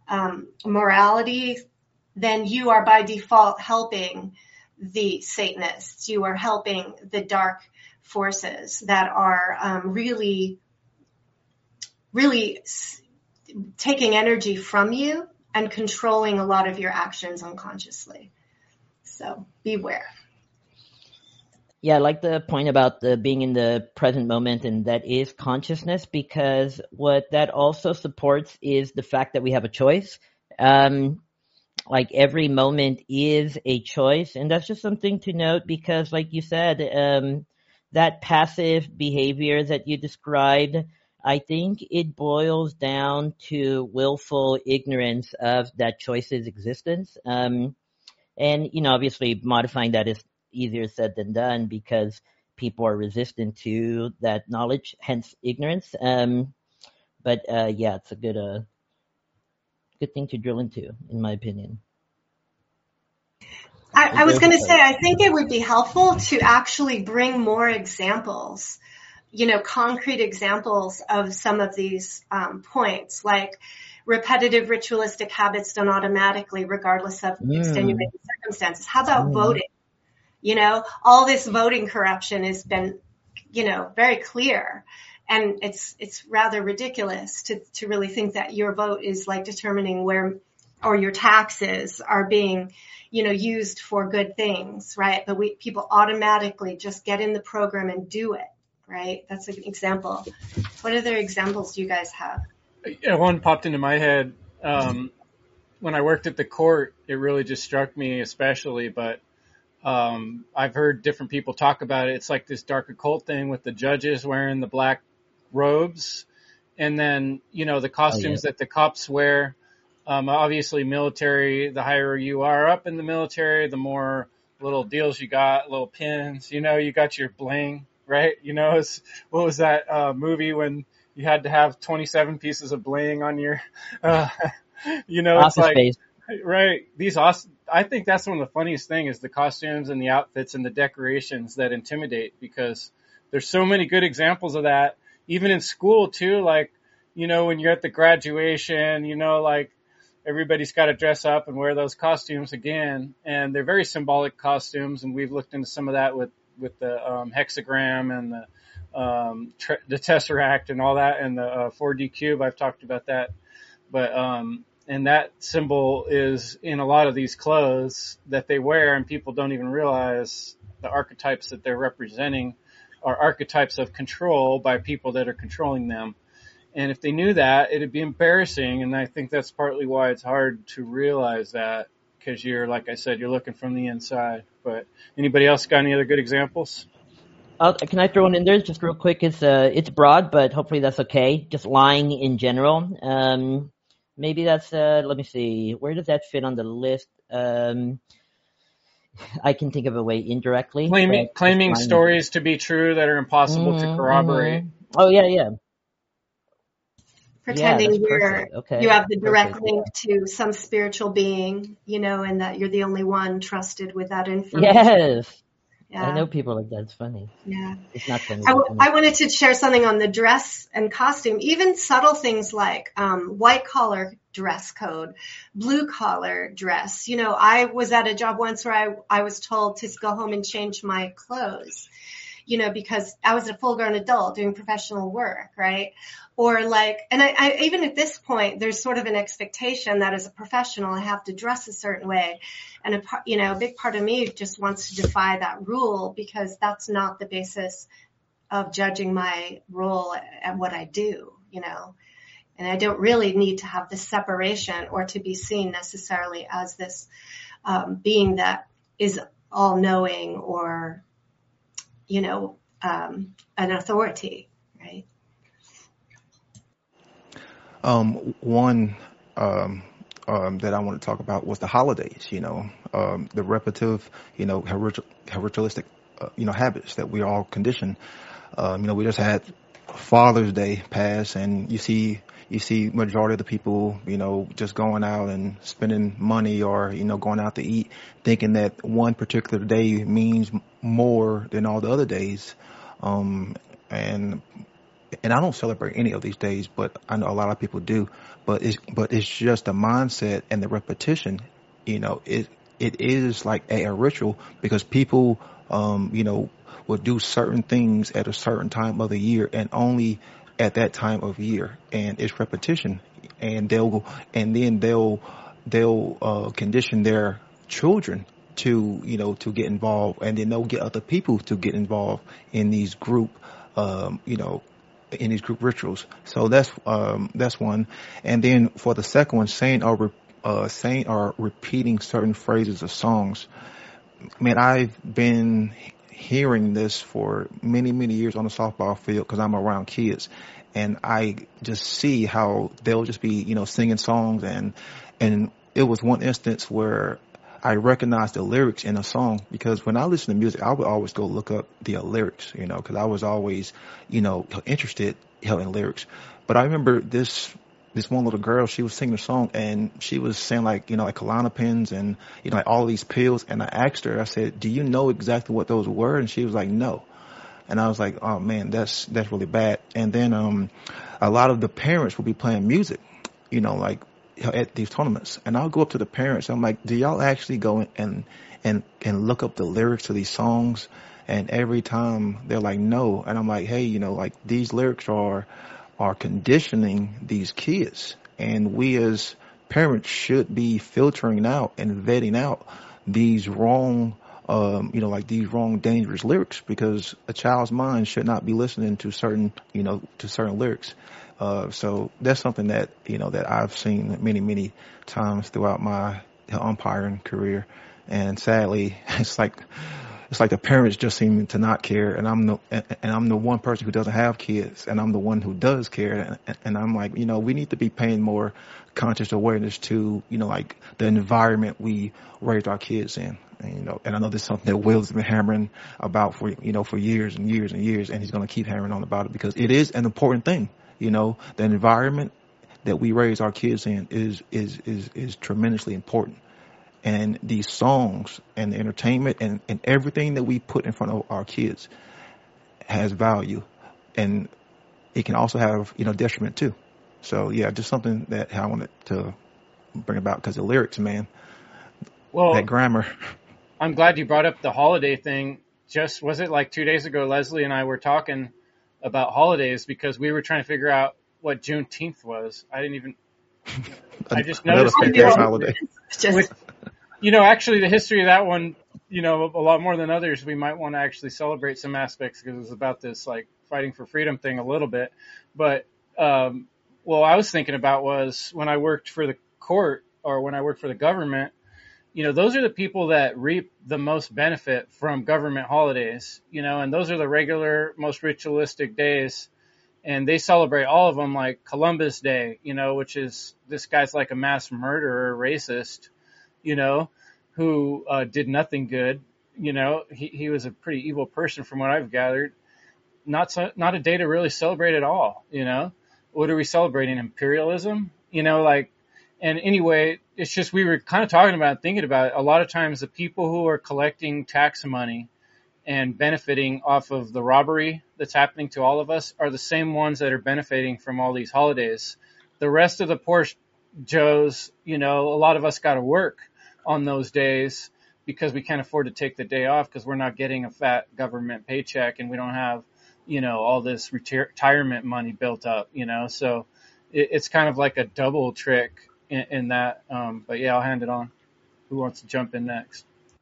morality, then you are by default helping the Satanists. You are helping the dark forces that are really, really taking energy from you and controlling a lot of your actions unconsciously. So beware. Yeah, I like the point about the being in the present moment, and that is consciousness, because what that also supports is the fact that we have a choice. Like every moment is a choice, and that's just something to note because, like you said, that passive behavior that you described, I think it boils down to willful ignorance of that choice's existence. And, obviously modifying that is easier said than done because people are resistant to that knowledge, hence ignorance. But it's a good thing to drill into, in my opinion. I was going to say, I think it would be helpful to actually bring more examples, concrete examples of some of these points, like repetitive ritualistic habits done automatically regardless of extenuating circumstances. How about voting? All this voting corruption has been, very clear. And it's rather ridiculous to really think that your vote is like determining where, or your taxes are being, used for good things, right? But people automatically just get in the program and do it, right? That's an example. What other examples do you guys have? Yeah, one popped into my head. When I worked at the court, it really just struck me especially, but I've heard different people talk about it. It's like this dark occult thing with the judges wearing the black robes and then, the costumes that the cops wear. Obviously military, the higher you are up in the military, the more little deals you got, little pins, you got your bling, right? What was that movie when you had to have 27 pieces of bling on your, it's like, space. Right. I think that's one of the funniest thing is the costumes and the outfits and the decorations that intimidate, because there's so many good examples of that, even in school too. Like, when you're at the graduation, like everybody's got to dress up and wear those costumes again. And they're very symbolic costumes. And we've looked into some of that with the hexagram and the Tesseract and all that, and the 4D cube. I've talked about that. But, and that symbol is in a lot of these clothes that they wear, and people don't even realize the archetypes that they're representing are archetypes of control by people that are controlling them. And if they knew that, it'd be embarrassing. And I think that's partly why it's hard to realize that, because you're, like I said, you're looking from the inside. But anybody else got any other good examples? Can I throw one in there just real quick? It's broad, but hopefully that's okay. Just lying in general. Maybe that's, let me see, where does that fit on the list? I can think of a way indirectly. Claiming stories to be true that are impossible to corroborate. Oh, yeah. Pretending you have the direct link to some spiritual being, and that you're the only one trusted with that information. Yes. I know people like that. It's funny. Yeah. It's not funny. But funny. I wanted to share something on the dress and costume, even subtle things like white collar dress code, blue collar dress. You know, I was at a job once where I was told to go home and change my clothes, you know, because I was a full grown adult doing professional work, right? Or like, and I even at this point, there's sort of an expectation that as a professional, I have to dress a certain way. And a big part of me just wants to defy that rule, because that's not the basis of judging my role at what I do, you know. And I don't really need to have this separation or to be seen necessarily as this being that is all knowing or, you know, an authority, right? One that I want to talk about was the holidays, you know, the repetitive, you know, ritualistic, habits that we are all conditioned. We just had Father's Day pass, and you see majority of the people, you know, just going out and spending money or, you know, going out to eat, thinking that one particular day means more than all the other days. And I don't celebrate any of these days, but I know a lot of people do. But it's just the mindset and the repetition. You know, it is like a ritual, because people, will do certain things at a certain time of the year and only at that time of year, and it's repetition. And they'll condition their children to get involved, and then they'll get other people to get involved in these group in these group rituals. So that's one. And then for the second one, saying or repeating certain phrases of songs. Man, I've been hearing this for many, many years on the softball field, because I'm around kids, and I just see how they'll just be, singing songs, and it was one instance where I recognized the lyrics in a song, because when I listen to music, I would always go look up the lyrics, because I was always, interested in lyrics. But I remember this one little girl, she was singing a song, and she was saying like Klonopins and, like all these pills. And I asked her, I said, do you know exactly what those were? And she was like, no. And I was like, oh man, that's really bad. And then, a lot of the parents will be playing music, like, at these tournaments, and I'll go up to the parents. I'm like, do y'all actually go and look up the lyrics to these songs? And every time they're like, no. And I'm like, hey, like these lyrics are conditioning these kids, and we as parents should be filtering out and vetting out these wrong, like these wrong dangerous lyrics, because a child's mind should not be listening to certain lyrics. So that's something that, that I've seen many, many times throughout my umpiring career. And sadly, it's like the parents just seem to not care. And I'm the one person who doesn't have kids, and I'm the one who does care. And I'm like, we need to be paying more conscious awareness to, like the environment we raised our kids in. And I know this is something that Will's been hammering about for years and years and years, and he's going to keep hammering on about it, because it is an important thing. The environment that we raise our kids in is tremendously important. And these songs and the entertainment and everything that we put in front of our kids has value, and it can also have, detriment too. So yeah, just something that I wanted to bring about, because the lyrics, man, that grammar. I'm glad you brought up the holiday thing. Just, was it like 2 days ago, Leslie and I were talking about holidays, because we were trying to figure out what Juneteenth was. I just noticed holiday. Actually the history of that one, a lot more than others, we might want to actually celebrate some aspects, because it's about this like fighting for freedom thing a little bit. But what I was thinking about was when I worked for the court, or when I worked for the government, those are the people that reap the most benefit from government holidays, and those are the regular, most ritualistic days. And they celebrate all of them, like Columbus Day, which is, this guy's like a mass murderer, racist, who did nothing good. He was a pretty evil person from what I've gathered. Not a day to really celebrate at all, What are we celebrating? Imperialism? And anyway, it's just, we were kind of thinking about it. A lot of times the people who are collecting tax money and benefiting off of the robbery that's happening to all of us are the same ones that are benefiting from all these holidays. The rest of the poor Joes, a lot of us got to work on those days because we can't afford to take the day off because we're not getting a fat government paycheck and we don't have, all this retirement money built up, so it's kind of like a double trick in that. But yeah, I'll hand it on. Who wants to jump in next?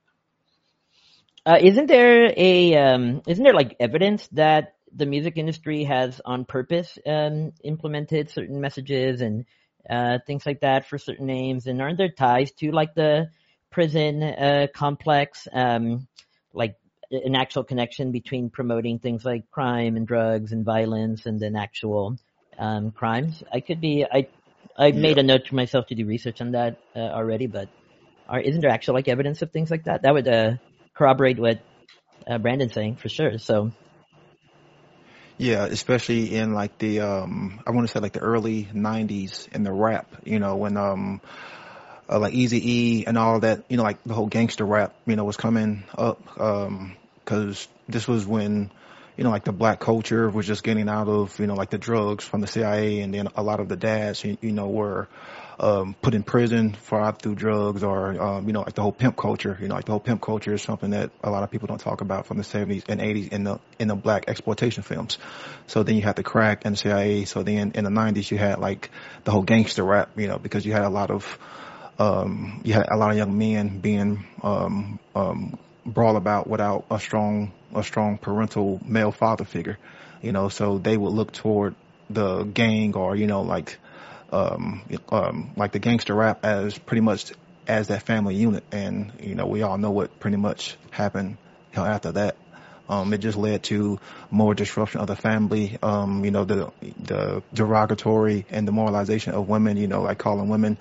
Isn't there like evidence that the music industry has on purpose implemented certain messages and things like that for certain names? And aren't there ties to like the prison complex, like an actual connection between promoting things like crime and drugs and violence and then actual crimes? I made a note to myself to do research on that already, but isn't there actual like evidence of things like that? That would corroborate what Brandon's saying for sure. So Yeah, especially in like the I want to say like the early '90s in the rap, when like Eazy-E and all that, like the whole gangster rap, was coming up, because this was when, like the black culture was just getting out of, like the drugs from the CIA, and then a lot of the dads, were put in prison for out through drugs, or like the whole pimp culture. Like the whole pimp culture is something that a lot of people don't talk about from the 70s and 80s in the black exploitation films. So then you had the crack and the CIA. So then in the 90s you had like the whole gangster rap, because you had a lot of young men being brought about without a strong parental male father figure. So they would look toward the gang, or like the gangster rap as pretty much as that family unit. And we all know what pretty much happened after that. It just led to more disruption of the family, the derogatory and demoralization of women, like calling women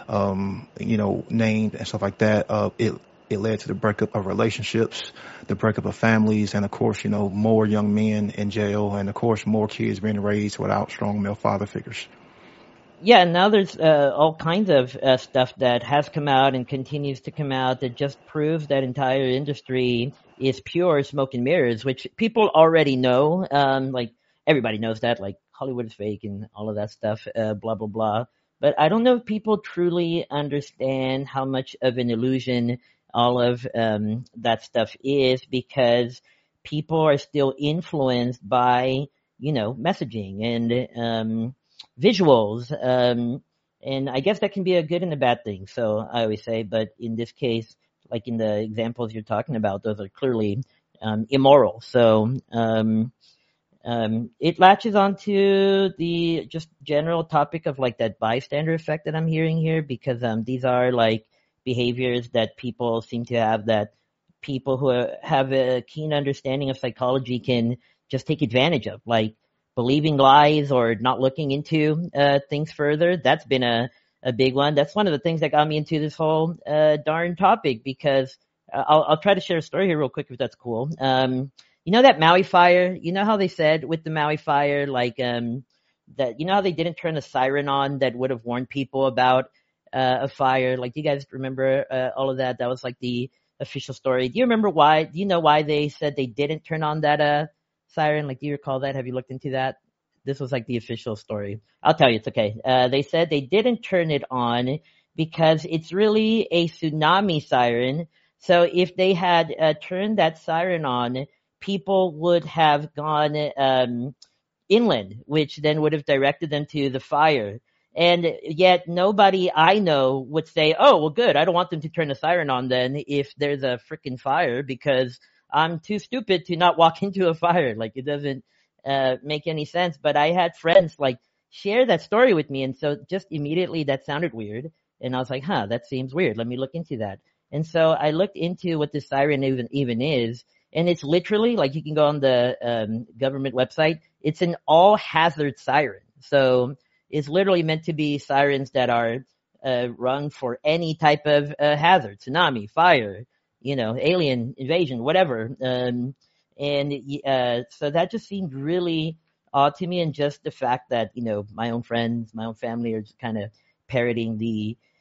named and stuff like that. It led to the breakup of relationships, the breakup of families, and of course, more young men in jail, and of course, more kids being raised without strong male father figures. yeah, now there's all kinds of stuff that has come out and continues to come out that just proves that entire industry is pure smoke and mirrors, which people already know. Like everybody knows that, like Hollywood is fake and all of that stuff, blah, blah, blah. But I don't know if people truly understand how much of an illusion all of that stuff is, because people are still influenced by, messaging and visuals. And I guess that can be a good and a bad thing. So I always say, but in this case, like in the examples you're talking about, those are clearly immoral. So it latches onto the just general topic of like that bystander effect that I'm hearing here, because these are like behaviors that people seem to have, that people who have a keen understanding of psychology can just take advantage of, like believing lies or not looking into things further. That's been a big one. That's one of the things that got me into this whole darn topic, because I'll try to share a story here real quick if that's cool. That Maui fire, how they said with the Maui fire, like that, how they didn't turn a siren on that would have warned people about a fire. Like, do you guys remember all of that? That was like the official story. Do you remember why? Do you know why they said they didn't turn on that siren? Like, do you recall that? Have you looked into that? This was like the official story. I'll tell you, it's okay. They said they didn't turn it on because it's really a tsunami siren. So if they had turned that siren on, people would have gone inland, which then would have directed them to the fire. And yet nobody I know would say, oh, well, good, I don't want them to turn the siren on then if there's a freaking fire, because I'm too stupid to not walk into a fire. Like, it doesn't make any sense. But I had friends like share that story with me, and so just immediately that sounded weird. And I was like, that seems weird. Let me look into that. And so I looked into what this siren even is, and it's literally, like, you can go on the government website. It's an all-hazard siren. So it's literally meant to be sirens that are rung for any type of hazard, tsunami, fire, alien invasion, whatever. So that just seemed really odd to me. And just the fact that, my own friends, my own family are just kind of parroting the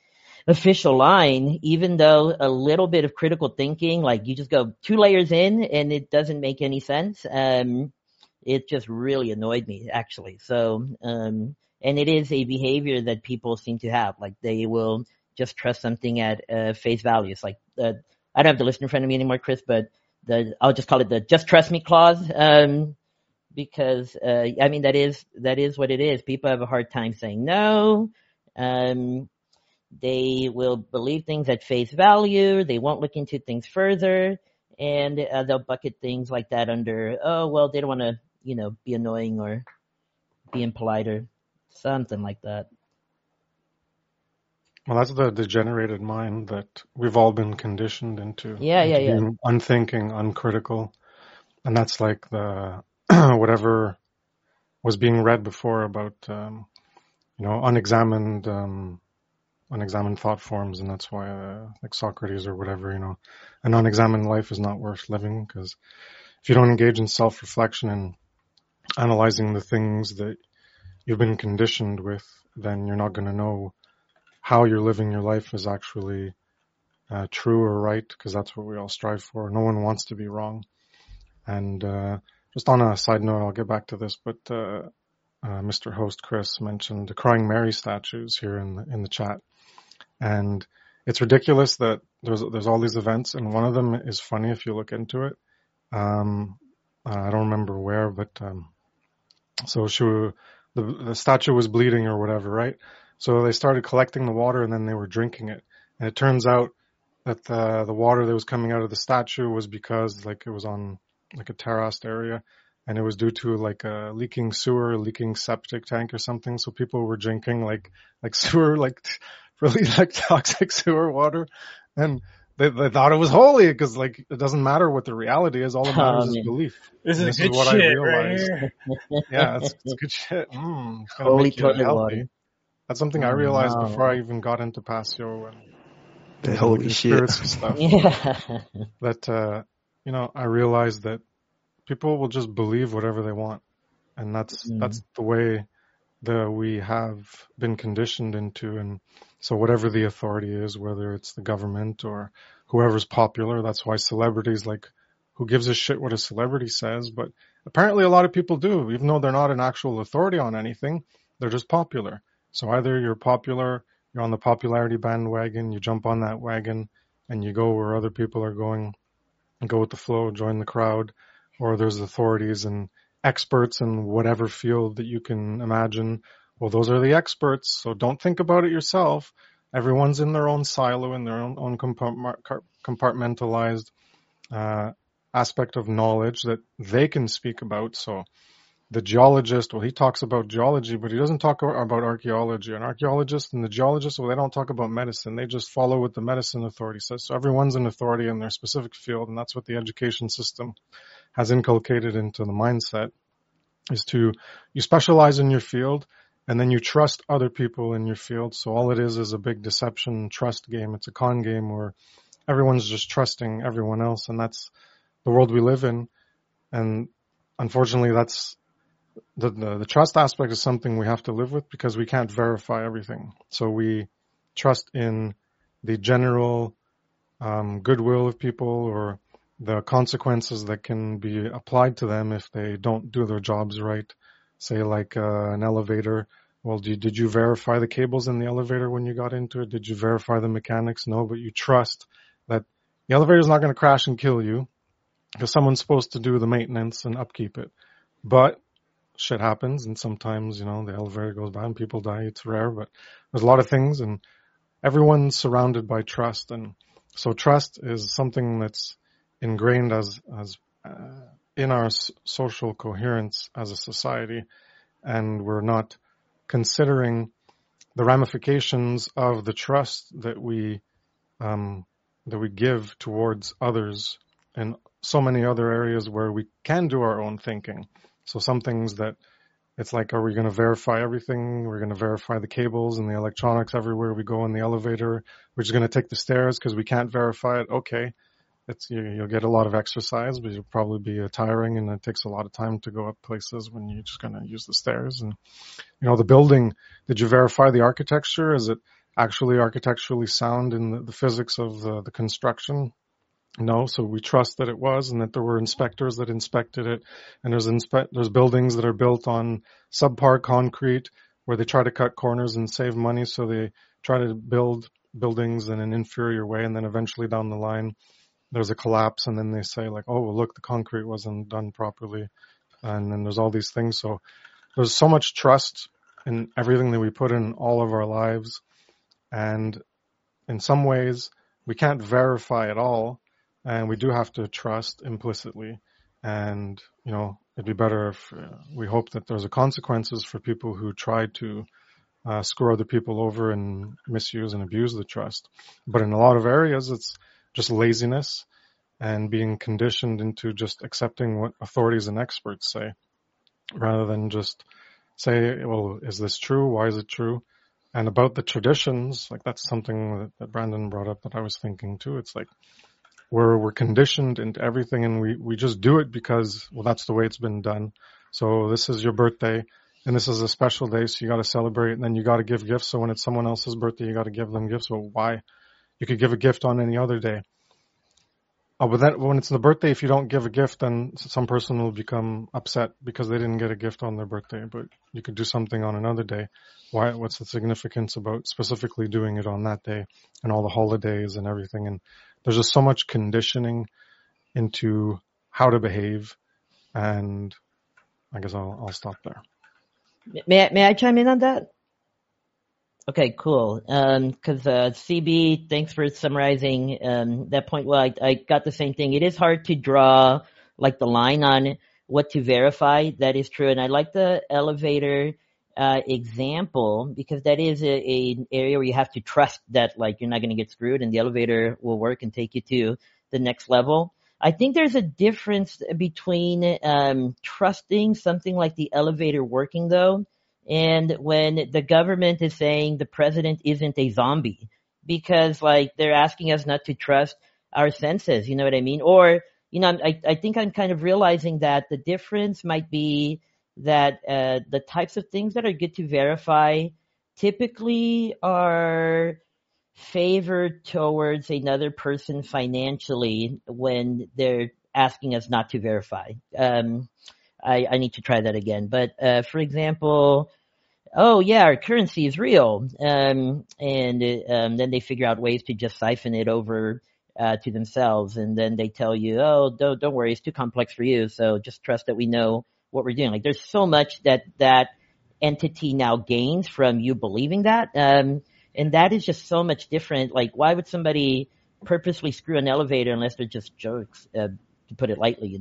official line, even though a little bit of critical thinking, like you just go 2 layers in and it doesn't make any sense. It just really annoyed me, actually. So, and it is a behavior that people seem to have. Like they will just trust something at face value. It's like I don't have the list in front of me anymore, Chris, but I'll just call it the "just trust me" clause. Because I mean that is what it is. People have a hard time saying no. They will believe things at face value. They won't look into things further, and they'll bucket things like that under, oh well, they don't want to, be annoying or be impolite or something like that. Well, that's the degenerated mind that we've all been conditioned into. Yeah. Being unthinking, uncritical, and that's like the whatever was being read before about unexamined thought forms, and that's why like Socrates or whatever, an unexamined life is not worth living, because if you don't engage in self-reflection and analyzing the things that you've been conditioned with, then you're not going to know how you're living your life is actually true or right, because that's what we all strive for. No one wants to be wrong. And just on a side note, I'll get back to this, but Mr. Host Chris mentioned the Crying Mary statues here in the chat, and it's ridiculous that there's all these events, and one of them is funny if you look into it. I don't remember where, but so the statue was bleeding or whatever, right? So they started collecting the water and then they were drinking it, and it turns out that the water that was coming out of the statue was because like it was on like a terraced area, and it was due to like a leaking sewer, leaking septic tank or something. So people were drinking like sewer, like really like toxic sewer water, and they thought it was holy, because like it doesn't matter what the reality is. All that matters is belief. This is good what shit I realized. Right here. Yeah, it's good shit. It's gonna holy make you healthy. Water. That's something I realized before I even got into Passio and the holy shit stuff. Yeah. That I realized that people will just believe whatever they want, and that's the way that we have been conditioned into. And so whatever the authority is, whether it's the government or whoever's popular, that's why celebrities, like, who gives a shit what a celebrity says? But apparently a lot of people do, even though they're not an actual authority on anything. They're just popular. So either you're popular, you're on the popularity bandwagon, you jump on that wagon and you go where other people are going and go with the flow, join the crowd, or there's authorities and experts in whatever field that you can imagine. Well, those are the experts, so don't think about it yourself. Everyone's in their own silo, in their own compartmentalized aspect of knowledge that they can speak about. So the geologist, well, he talks about geology, but he doesn't talk about archaeology. An archaeologist and the geologist, well, they don't talk about medicine. They just follow what the medicine authority says. So everyone's an authority in their specific field, and that's what the education system has inculcated into the mindset, is you specialize in your field, and then you trust other people in your field. So all it is a big deception trust game. It's a con game where everyone's just trusting everyone else, and that's the world we live in. And unfortunately, that's the trust aspect is something we have to live with, because we can't verify everything. So we trust in the general goodwill of people, or the consequences that can be applied to them if they don't do their jobs right. Say like an elevator. Well, did you verify the cables in the elevator when you got into it? Did you verify the mechanics? No, but you trust that the elevator is not going to crash and kill you, because someone's supposed to do the maintenance and upkeep it. But shit happens, and sometimes, the elevator goes by and people die. It's rare, but there's a lot of things, and everyone's surrounded by trust. And so trust is something that's ingrained as in our social coherence as a society, and we're not considering the ramifications of the trust that we give towards others in so many other areas where we can do our own thinking. So some things that it's like, are we going to verify everything? We're going to verify the cables and the electronics everywhere we go in the elevator. We're just going to take the stairs because we can't verify it. Okay. You'll get a lot of exercise, but you'll probably be tiring, and it takes a lot of time to go up places when you're just going to use the stairs. And, the building, did you verify the architecture? Is actually architecturally sound in the physics of the construction? No. So we trust that it was, and that there were inspectors that inspected it. And there's buildings that are built on subpar concrete where they try to cut corners and save money. So they try to build buildings in an inferior way. And then eventually down the line, there's a collapse. And then they say like, oh, well, look, the concrete wasn't done properly. And then there's all these things. So there's so much trust in everything that we put in all of our lives. And in some ways, we can't verify it all. And we do have to trust implicitly. And, it'd be better if we hope that there's consequences for people who try to screw other people over and misuse and abuse the trust. But in a lot of areas, it's just laziness and being conditioned into just accepting what authorities and experts say, rather than just say, well, is this true? Why is it true? And about the traditions, like that's something that Brandon brought up that I was thinking too. It's like we're conditioned into everything, and we just do it because, well, that's the way it's been done. So this is your birthday, and this is a special day, so you got to celebrate, and then you got to give gifts. So when it's someone else's birthday, you got to give them gifts. Well, why? You could give a gift on any other day. Oh, but then when it's the birthday, if you don't give a gift, then some person will become upset because they didn't get a gift on their birthday. But you could do something on another day. Why? What's the significance about specifically doing it on that day and all the holidays and everything? And there's just so much conditioning into how to behave. And I guess I'll stop there. May I chime in on that? Okay, cool. Cause, CB, thanks for summarizing, that point. Well, I got the same thing. It is hard to draw like the line on what to verify. That is true. And I like the elevator, example, because that is an area where you have to trust that like you're not going to get screwed and the elevator will work and take you to the next level. I think there's a difference between, trusting something like the elevator working though, and when the government is saying the president isn't a zombie, because like they're asking us not to trust our senses, you know what I mean? Or, I think I'm kind of realizing that the difference might be that the types of things that are good to verify typically are favored towards another person financially when they're asking us not to verify. I need to try that again. But for example, oh yeah, our currency is real, and then they figure out ways to just siphon it over to themselves, and then they tell you, oh, don't worry, it's too complex for you, so just trust that we know what we're doing. Like there's so much that entity now gains from you believing that, and that is just so much different. Like why would somebody purposely screw an elevator unless they're just jerks, to put it lightly,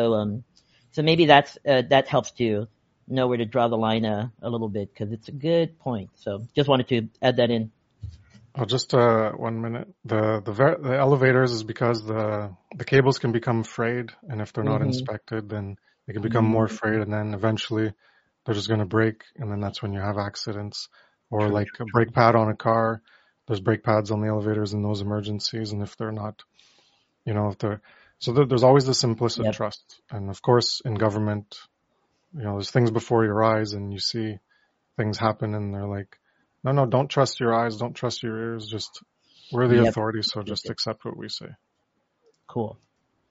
So maybe that helps to know where to draw the line a little bit, because it's a good point. So just wanted to add that in. Oh, just 1 minute. The elevators is because the cables can become frayed, and if they're not inspected, then they can become more frayed, and then eventually they're just going to break, and then that's when you have accidents. Or like a brake pad on a car, there's brake pads on the elevators in those emergencies, and if they're not, so there's always this implicit trust. And of course, in government, there's things before your eyes, and you see things happen, and they're like, no, don't trust your eyes, don't trust your ears. Just we're the authority, so just accept what we say. Cool.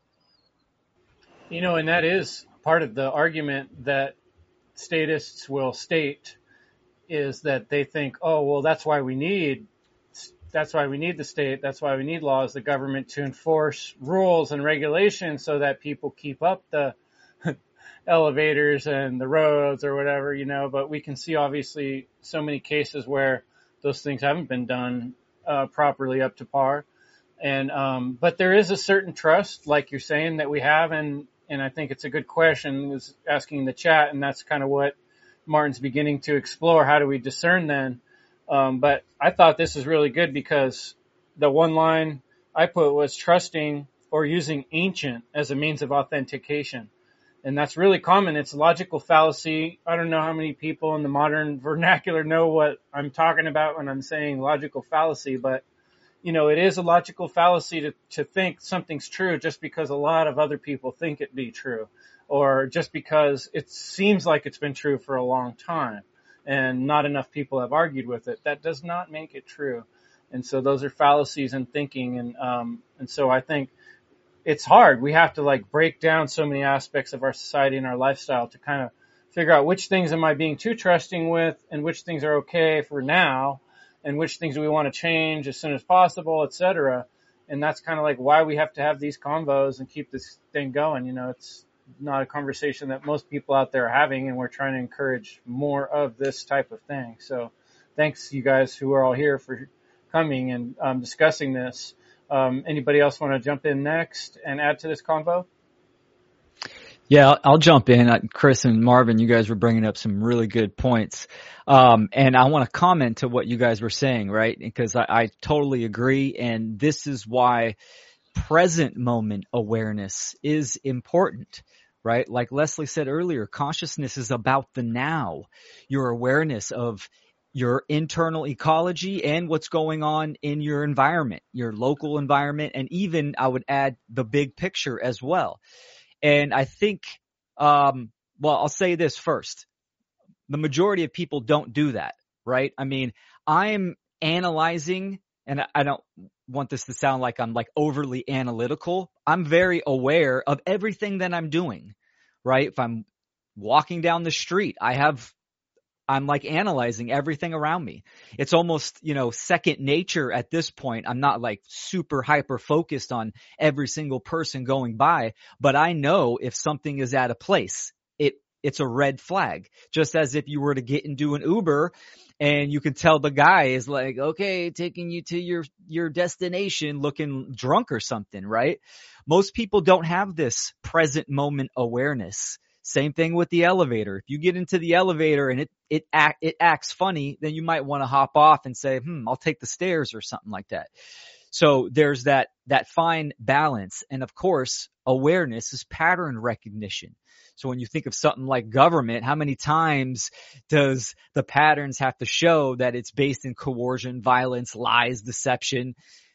And that is part of the argument that statists will state, is that they think, oh, well, that's why we need the state. That's why we need laws, the government, to enforce rules and regulations so that people keep up the elevators and the roads or whatever, but we can see obviously so many cases where those things haven't been done properly up to par. And, but there is a certain trust, like you're saying, that we have. And I think it's a good question, was asking in the chat. And that's kind of what Martin's beginning to explore. How do we discern then? But I thought this is really good, because the one line I put was trusting or using ancient as a means of authentication. And that's really common. It's a logical fallacy. I don't know how many people in the modern vernacular know what I'm talking about when I'm saying logical fallacy, but it is a logical fallacy to think something's true just because a lot of other people think it be true, or just because it seems like it's been true for a long time. and not enough people have argued with it. That does not make it true. And so those are fallacies in thinking. And so I think it's hard. We have to like break down so many aspects of our society and our lifestyle to kind of figure out which things am I being too trusting with and which things are okay for now and which things do we want to change as soon as possible, et cetera. And that's kind of like why we have to have these convos and keep this thing going. You know, it's not a conversation that most people out there are having, and we're trying to encourage more of this type of thing. So thanks you guys who are all here for coming and discussing this. Anybody else want to jump in next and add to this convo? Yeah, I'll jump in. Chris and Marvin, you guys were bringing up some really good points. And I want to comment to what you guys were saying, right? Because I totally agree. And this is why present moment awareness is important, right? Like Leslie said earlier, consciousness is about the now, your awareness of your internal ecology and what's going on in your environment, your local environment, and even I would add the big picture as well. And I think, well, I'll say this first. The majority of people don't do that, right? I mean, I'm analyzing, and I don't want this to sound like I'm like overly analytical. I'm very aware of everything that I'm doing, right? If I'm walking down the street, I'm like analyzing everything around me. It's almost, second nature at this point. I'm not like super hyper focused on every single person going by, but I know if something is out of place, it's a red flag. Just as if you were to get into an Uber and you can tell the guy is like, okay, taking you to your destination looking drunk or something, right? Most people don't have this present moment awareness. Same thing with the elevator. If you get into the elevator and it acts funny, then you might want to hop off and say, I'll take the stairs or something like that. So there's that fine balance. And of course, awareness is pattern recognition. So when you think of something like government, how many times does the patterns have to show that it's based in coercion, violence, lies, deception,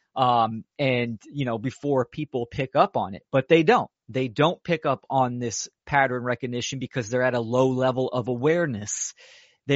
before people pick up on it? But they don't. They don't pick up on this pattern recognition because they're at a low level of awareness. They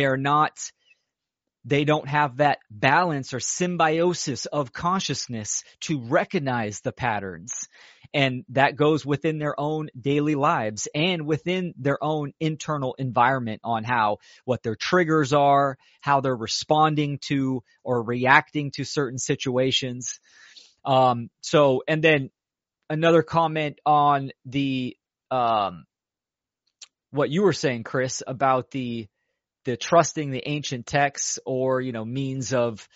don't have that balance or symbiosis of consciousness to recognize the patterns. And that goes within their own daily lives and within their own internal environment on what their triggers are, how they're responding to or reacting to certain situations. And then another comment on the what you were saying, Chris, about the trusting the ancient texts or means of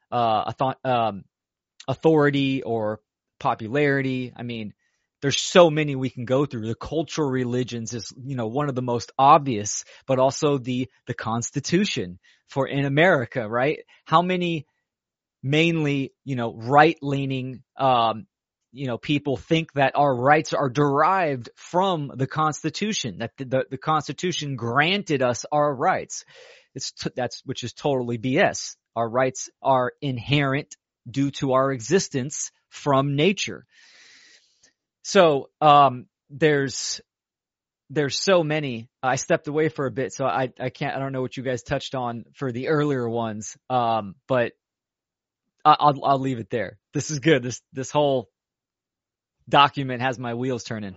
authority or popularity. I mean, there's so many we can go through. The cultural religions is one of the most obvious, but also the Constitution in America, right? How many mainly right-leaning people think that our rights are derived from the Constitution, that the Constitution granted us our rights. Which is totally BS. Our rights are inherent due to our existence from nature. So, there's so many. I stepped away for a bit, so I don't know what you guys touched on for the earlier ones. But I'll leave it there. This is good. This whole document has my wheels turning.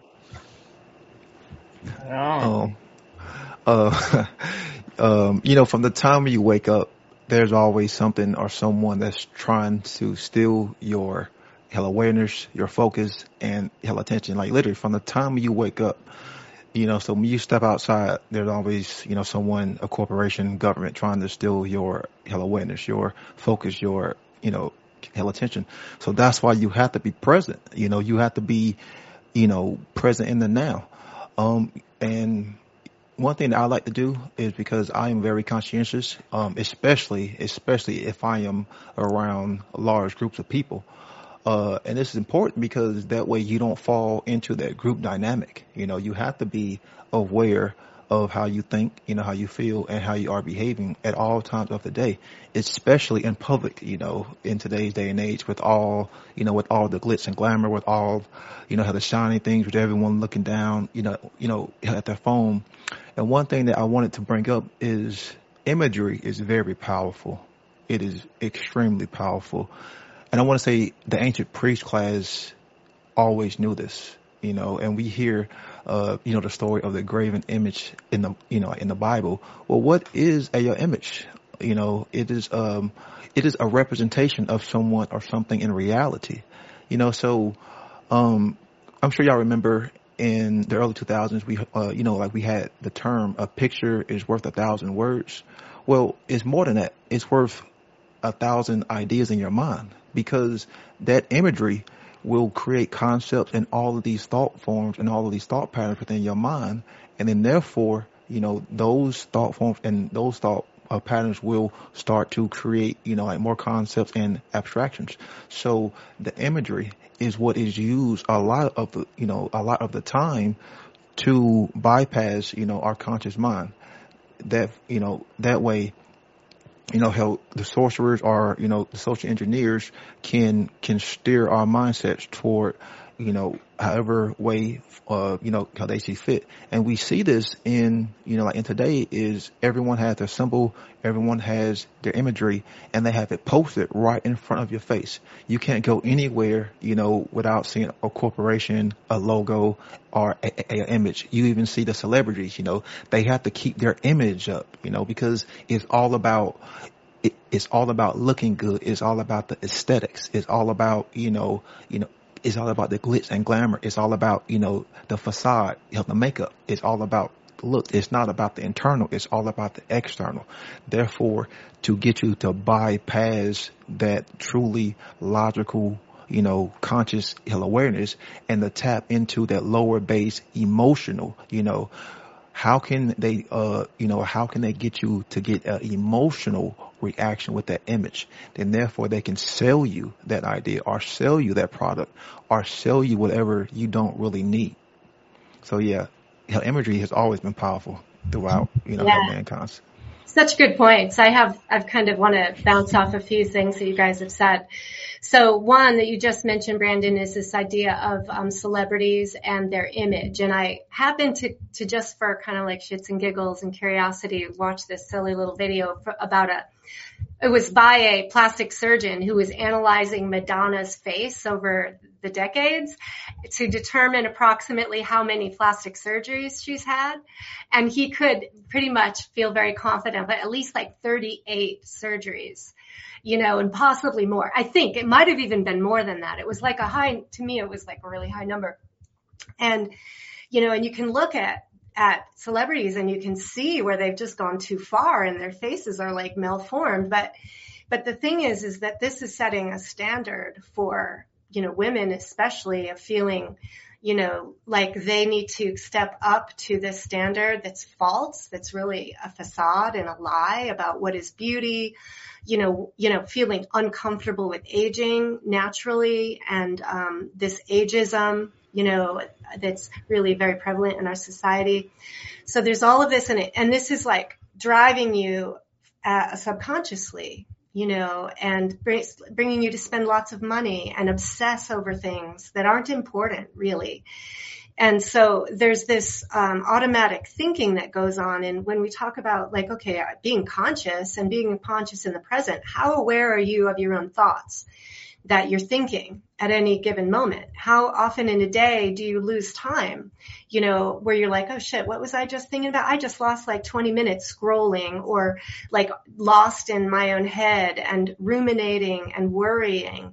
From the time you wake up, there's always something or someone that's trying to steal your awareness, your focus, and attention. Like literally from the time you wake up, so when you step outside, there's always, someone, a corporation, government trying to steal your awareness, your focus, your, attention. So that's why you have to be present. You have to be, present in the now. And one thing that I like to do is because I am very conscientious, especially if I am around large groups of people. And this is important because that way you don't fall into that group dynamic. You have to be aware of how you think, how you feel and how you are behaving at all times of the day, especially in public, in today's day and age with all the glitz and glamour, with all, how the shiny things with everyone looking down, at their phone. And one thing that I wanted to bring up is imagery is very powerful. It is extremely powerful. And I want to say the ancient priest class always knew this, and we hear, the story of the graven image in the Bible. Well, what is a image? It is a representation of someone or something in reality, so, I'm sure y'all remember in the early 2000s, we had the term, a picture is worth 1,000 words. Well, it's more than that. It's worth 1,000 ideas in your mind, because that imagery will create concepts and all of these thought forms and all of these thought patterns within your mind. And then therefore, those thought forms and those thought patterns will start to create, like more concepts and abstractions. So the imagery is what is used a lot of the time to bypass, our conscious mind. That way, how the sorcerers or, the social engineers can steer our mindsets toward, however way, how they see fit. And we see this in, like in today is everyone has their symbol, everyone has their imagery, and they have it posted right in front of your face. You can't go anywhere, without seeing a corporation, a logo, or a image. You even see the celebrities, they have to keep their image up, because it's all about looking good. It's all about the aesthetics. It's all about, it's all about the glitz and glamour. It's all about, the facade, the makeup. It's all about the look. It's not about the internal. It's all about the external. Therefore, to get you to bypass that truly logical, conscious awareness and to tap into that lower base emotional, how can they get you to get an emotional reaction with that image? Then therefore they can sell you that idea or sell you that product or sell you whatever you don't really need. So yeah, imagery has always been powerful throughout, mankind's. Such good points. I've kind of want to bounce off a few things that you guys have said. So one that you just mentioned, Brandon, is this idea of celebrities and their image. And I happened to just for kind of like shits and giggles and curiosity, watch this silly little video about it was by a plastic surgeon who was analyzing Madonna's face over the decades to determine approximately how many plastic surgeries she's had. And he could pretty much feel very confident, but at least like 38 surgeries, and possibly more. I think it might have even been more than that. It was like to me, it was like a really high number. And, and you can look at celebrities and you can see where they've just gone too far and their faces are like malformed. But the thing is that this is setting a standard for, women especially, of feeling, like they need to step up to this standard that's false, that's really a facade and a lie about what is beauty, feeling uncomfortable with aging naturally and, this ageism, that's really very prevalent in our society. So there's all of this in it. And this is like driving you subconsciously, and bringing you to spend lots of money and obsess over things that aren't important, really. And so there's this automatic thinking that goes on. And when we talk about like, okay, being conscious and being conscious in the present, how aware are you of your own thoughts that you're thinking at any given moment? How often in a day do you lose time, where you're like, oh shit, what was I just thinking about? I just lost like 20 minutes scrolling, or like lost in my own head and ruminating and worrying,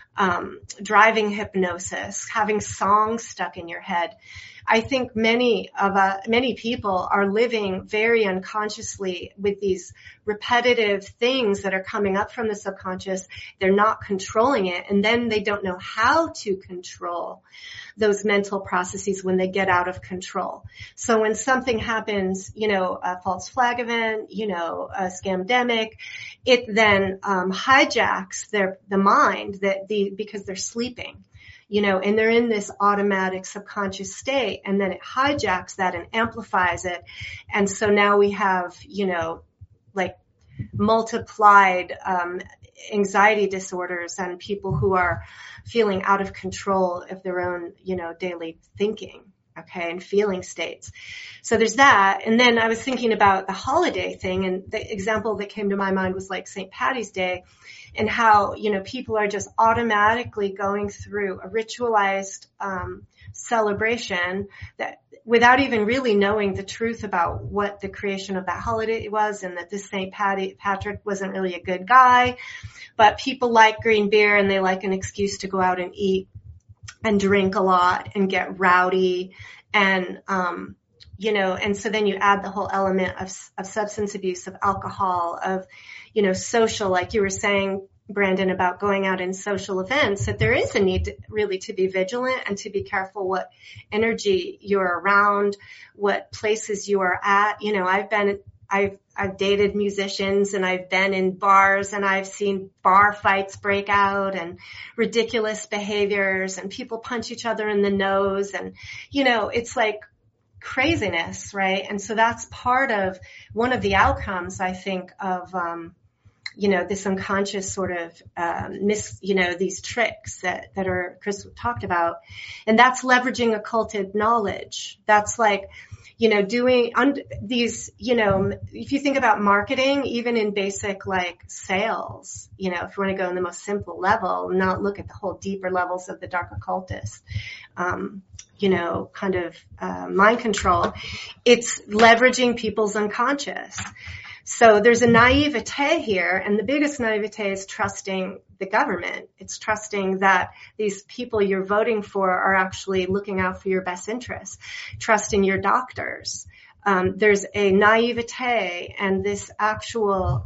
driving hypnosis, having songs stuck in your head. I think many people are living very unconsciously with these repetitive things that are coming up from the subconscious. They're not controlling it, and then they don't know how to control those mental processes when they get out of control. So when something happens, a false flag event, a scamdemic, it then hijacks the mind because they're sleeping. And they're in this automatic subconscious state, and then it hijacks that and amplifies it. And so now we have, like multiplied, anxiety disorders and people who are feeling out of control of their own, daily thinking. okay, and feeling states. So there's that. And then I was thinking about the holiday thing, and the example that came to my mind was like St. Patty's Day, and how, people are just automatically going through a ritualized celebration that without even really knowing the truth about what the creation of that holiday was, and that this Patrick wasn't really a good guy, but people like green beer and they like an excuse to go out and eat and drink a lot and get rowdy, and and so then you add the whole element of substance abuse, of alcohol, of social, like you were saying, Brandon, about going out in social events, that there is a need really to be vigilant and to be careful what energy you're around, what places you are at. I've dated musicians, and I've been in bars, and I've seen bar fights break out and ridiculous behaviors, and people punch each other in the nose, and it's like craziness, right? And so that's part of one of the outcomes, I think, of this unconscious sort of these tricks that are Chris talked about, and that's leveraging occulted knowledge. That's like doing these, if you think about marketing, even in basic like sales, if you want to go in the most simple level, not look at the whole deeper levels of the dark occultist, mind control, it's leveraging people's unconscious. So there's a naivete here, and the biggest naivete is trusting the government. It's trusting that these people you're voting for are actually looking out for your best interests, trusting your doctors. There's a naivete and this actual,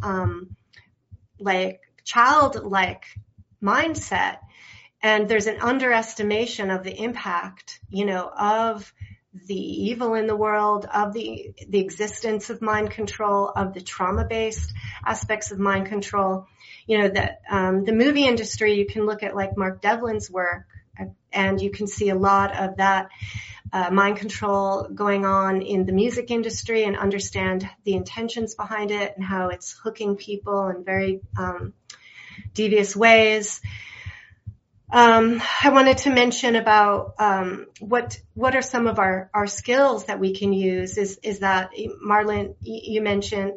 childlike mindset. And there's an underestimation of the impact, of the evil in the world, of the existence of mind control, of the trauma-based aspects of mind control. The movie industry, you can look at like Mark Devlin's work, and you can see a lot of that mind control going on in the music industry, and understand the intentions behind it and how it's hooking people in very devious ways. I wanted to mention about what are some of our skills that we can use is that Marvin, you mentioned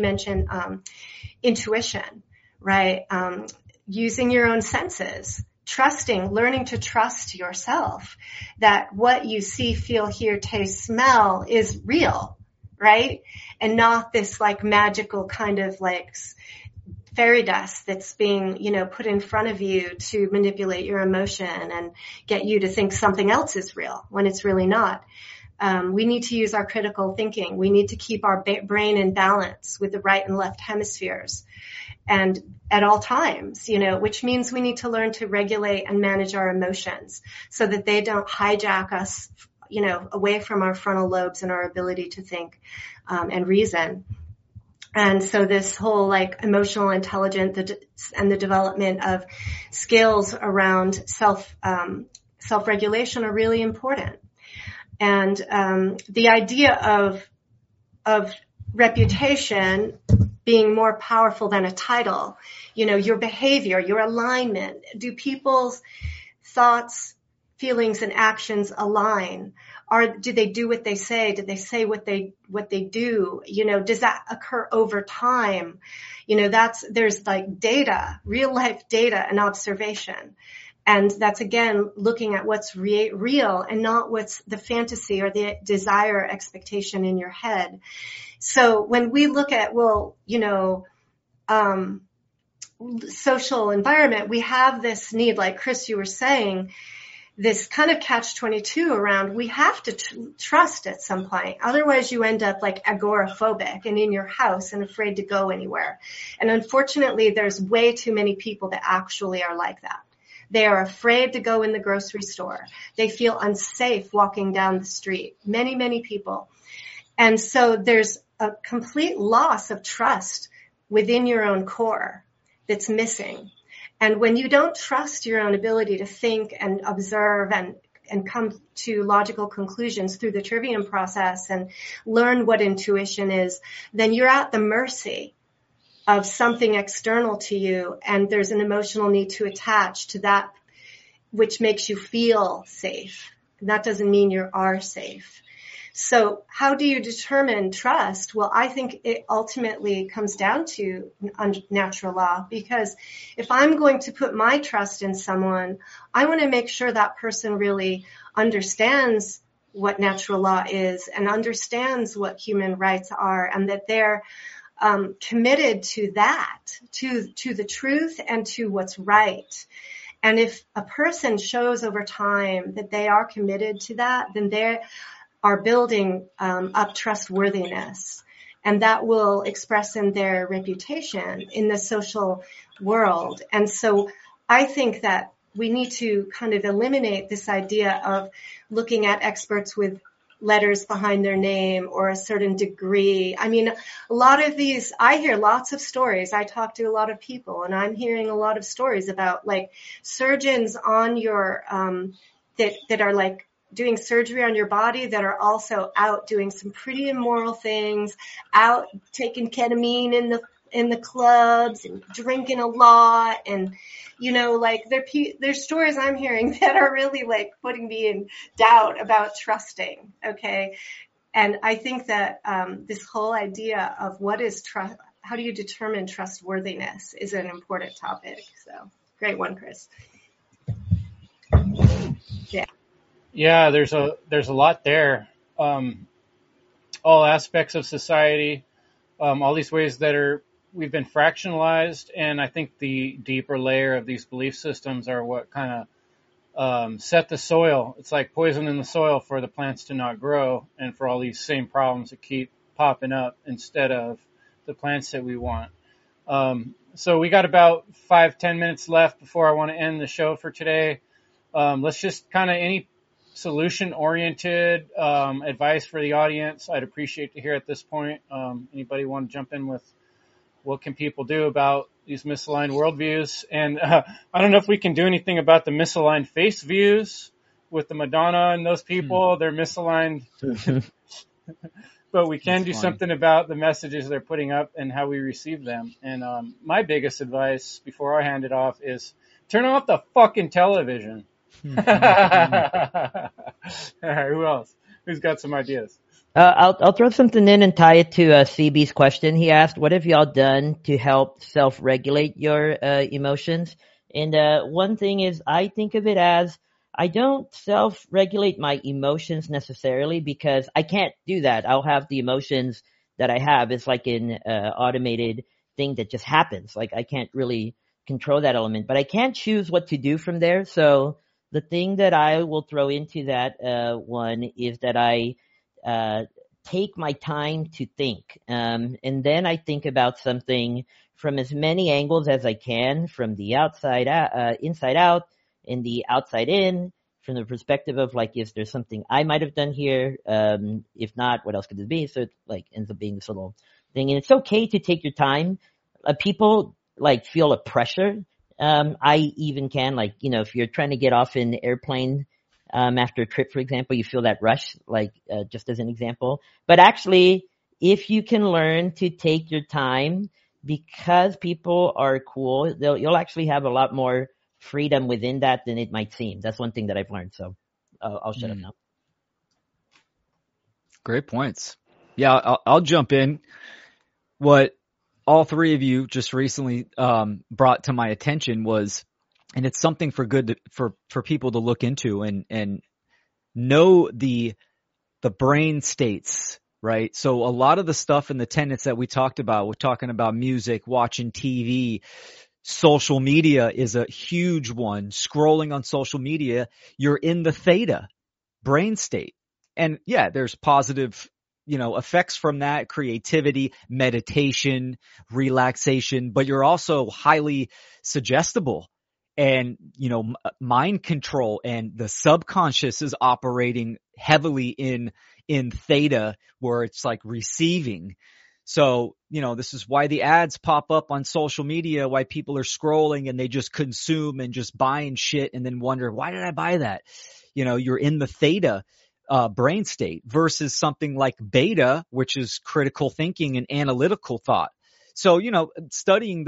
intuition, right? Using your own senses, learning to trust yourself, that what you see, feel, hear, taste, smell is real, right? And not this like magical kind of like fairy dust that's being, put in front of you to manipulate your emotion and get you to think something else is real when it's really not. We need to use our critical thinking. We need to keep our brain in balance with the right and left hemispheres, and at all times, which means we need to learn to regulate and manage our emotions so that they don't hijack us, away from our frontal lobes and our ability to think and reason. And so this whole like emotional intelligence and the development of skills around self-regulation are really important. And the idea of reputation being more powerful than a title, your behavior, your alignment, do people's thoughts, feelings, and actions align? Do they do what they say? Do they say what they do? Does that occur over time? There's like data, real life data and observation. And that's again, looking at what's real and not what's the fantasy or the desire or expectation in your head. So when we look at, social environment, we have this need, like Chris, you were saying, this kind of catch-22 around, we have to trust at some point. Otherwise you end up like agoraphobic and in your house and afraid to go anywhere. And unfortunately, there's way too many people that actually are like that. They are afraid to go in the grocery store. They feel unsafe walking down the street. Many, many people. And so there's a complete loss of trust within your own core that's missing. And when you don't trust your own ability to think and observe and come to logical conclusions through the trivium process and learn what intuition is, then you're at the mercy of something external to you, and there's an emotional need to attach to that which makes you feel safe that doesn't mean you are safe. So how do you determine trust? Well, I think it ultimately comes down to natural law, because if I'm going to put my trust in someone, I want to make sure that person really understands what natural law is and understands what human rights are, and that they're committed to that, to the truth and to what's right. And if a person shows over time that they are committed to that, then they are building up trustworthiness, and that will express in their reputation in the social world. And so I think that we need to kind of eliminate this idea of looking at experts with letters behind their name or a certain degree. I mean, a lot of these, I hear lots of stories. I talk to a lot of people, and I'm hearing a lot of stories about like surgeons on your, that are like doing surgery on your body that are also out doing some pretty immoral things, out taking ketamine in the clubs and drinking a lot. And, you know, like there's stories I'm hearing that are really like putting me in doubt about trusting. Okay. And I think that, this whole idea of what is trust, how do you determine trustworthiness is an important topic. So great one, Chris. Yeah. Yeah, there's a lot there. All aspects of society, all these ways that we've been fractionalized, and I think the deeper layer of these belief systems are what kind of set the soil. It's like poison in the soil for the plants to not grow, and for all these same problems that keep popping up instead of the plants that we want. So we got about 5-10 minutes left before I want to end the show for today. Let's just kind of any solution-oriented advice for the audience I'd appreciate to hear at this point. Anybody want to jump in with what can people do about these misaligned worldviews? And I don't know if we can do anything about the misaligned face views with the Madonna and those people. They're misaligned. But we can do something about the messages they're putting up and how we receive them. And my biggest advice before I hand it off is turn off the fucking television. All right, who else? Who's got some ideas? I'll throw something in and tie it to CB's question. He asked, what have y'all done to help self-regulate your emotions? And one thing is, I think of it as I don't self-regulate my emotions necessarily, because I can't do that. I'll have the emotions that I have. It's like an automated thing that just happens. Like I can't really control that element, but I can choose what to do from there. So the thing that I will throw into that one is that I take my time to think. And then I think about something from as many angles as I can, from the outside inside out, and the outside in, from the perspective of like, is there something I might have done here? If not, what else could it be? So it like ends up being this little thing. And it's okay to take your time. People like feel a pressure. I even can, like, you know, if you're trying to get off an airplane after a trip, for example, you feel that rush, like just as an example. But actually, if you can learn to take your time, because people are cool, you'll actually have a lot more freedom within that than it might seem. That's one thing that I've learned. So I'll shut up now. Great points. Yeah, I'll jump in. What all three of you just recently brought to my attention was, and it's something for people to look into and know the brain states, right? So a lot of the stuff in the tenets that we talked about, we're talking about music, watching TV, social media is a huge one. Scrolling on social media, you're in the theta brain state. And yeah, there's positive, effects from that, creativity, meditation, relaxation, but you're also highly suggestible. And, mind control, and the subconscious is operating heavily in theta, where it's like receiving. So, this is why the ads pop up on social media, why people are scrolling and they just consume and just buying shit and then wonder, why did I buy that? You're in the theta brain state versus something like beta, which is critical thinking and analytical thought. So, studying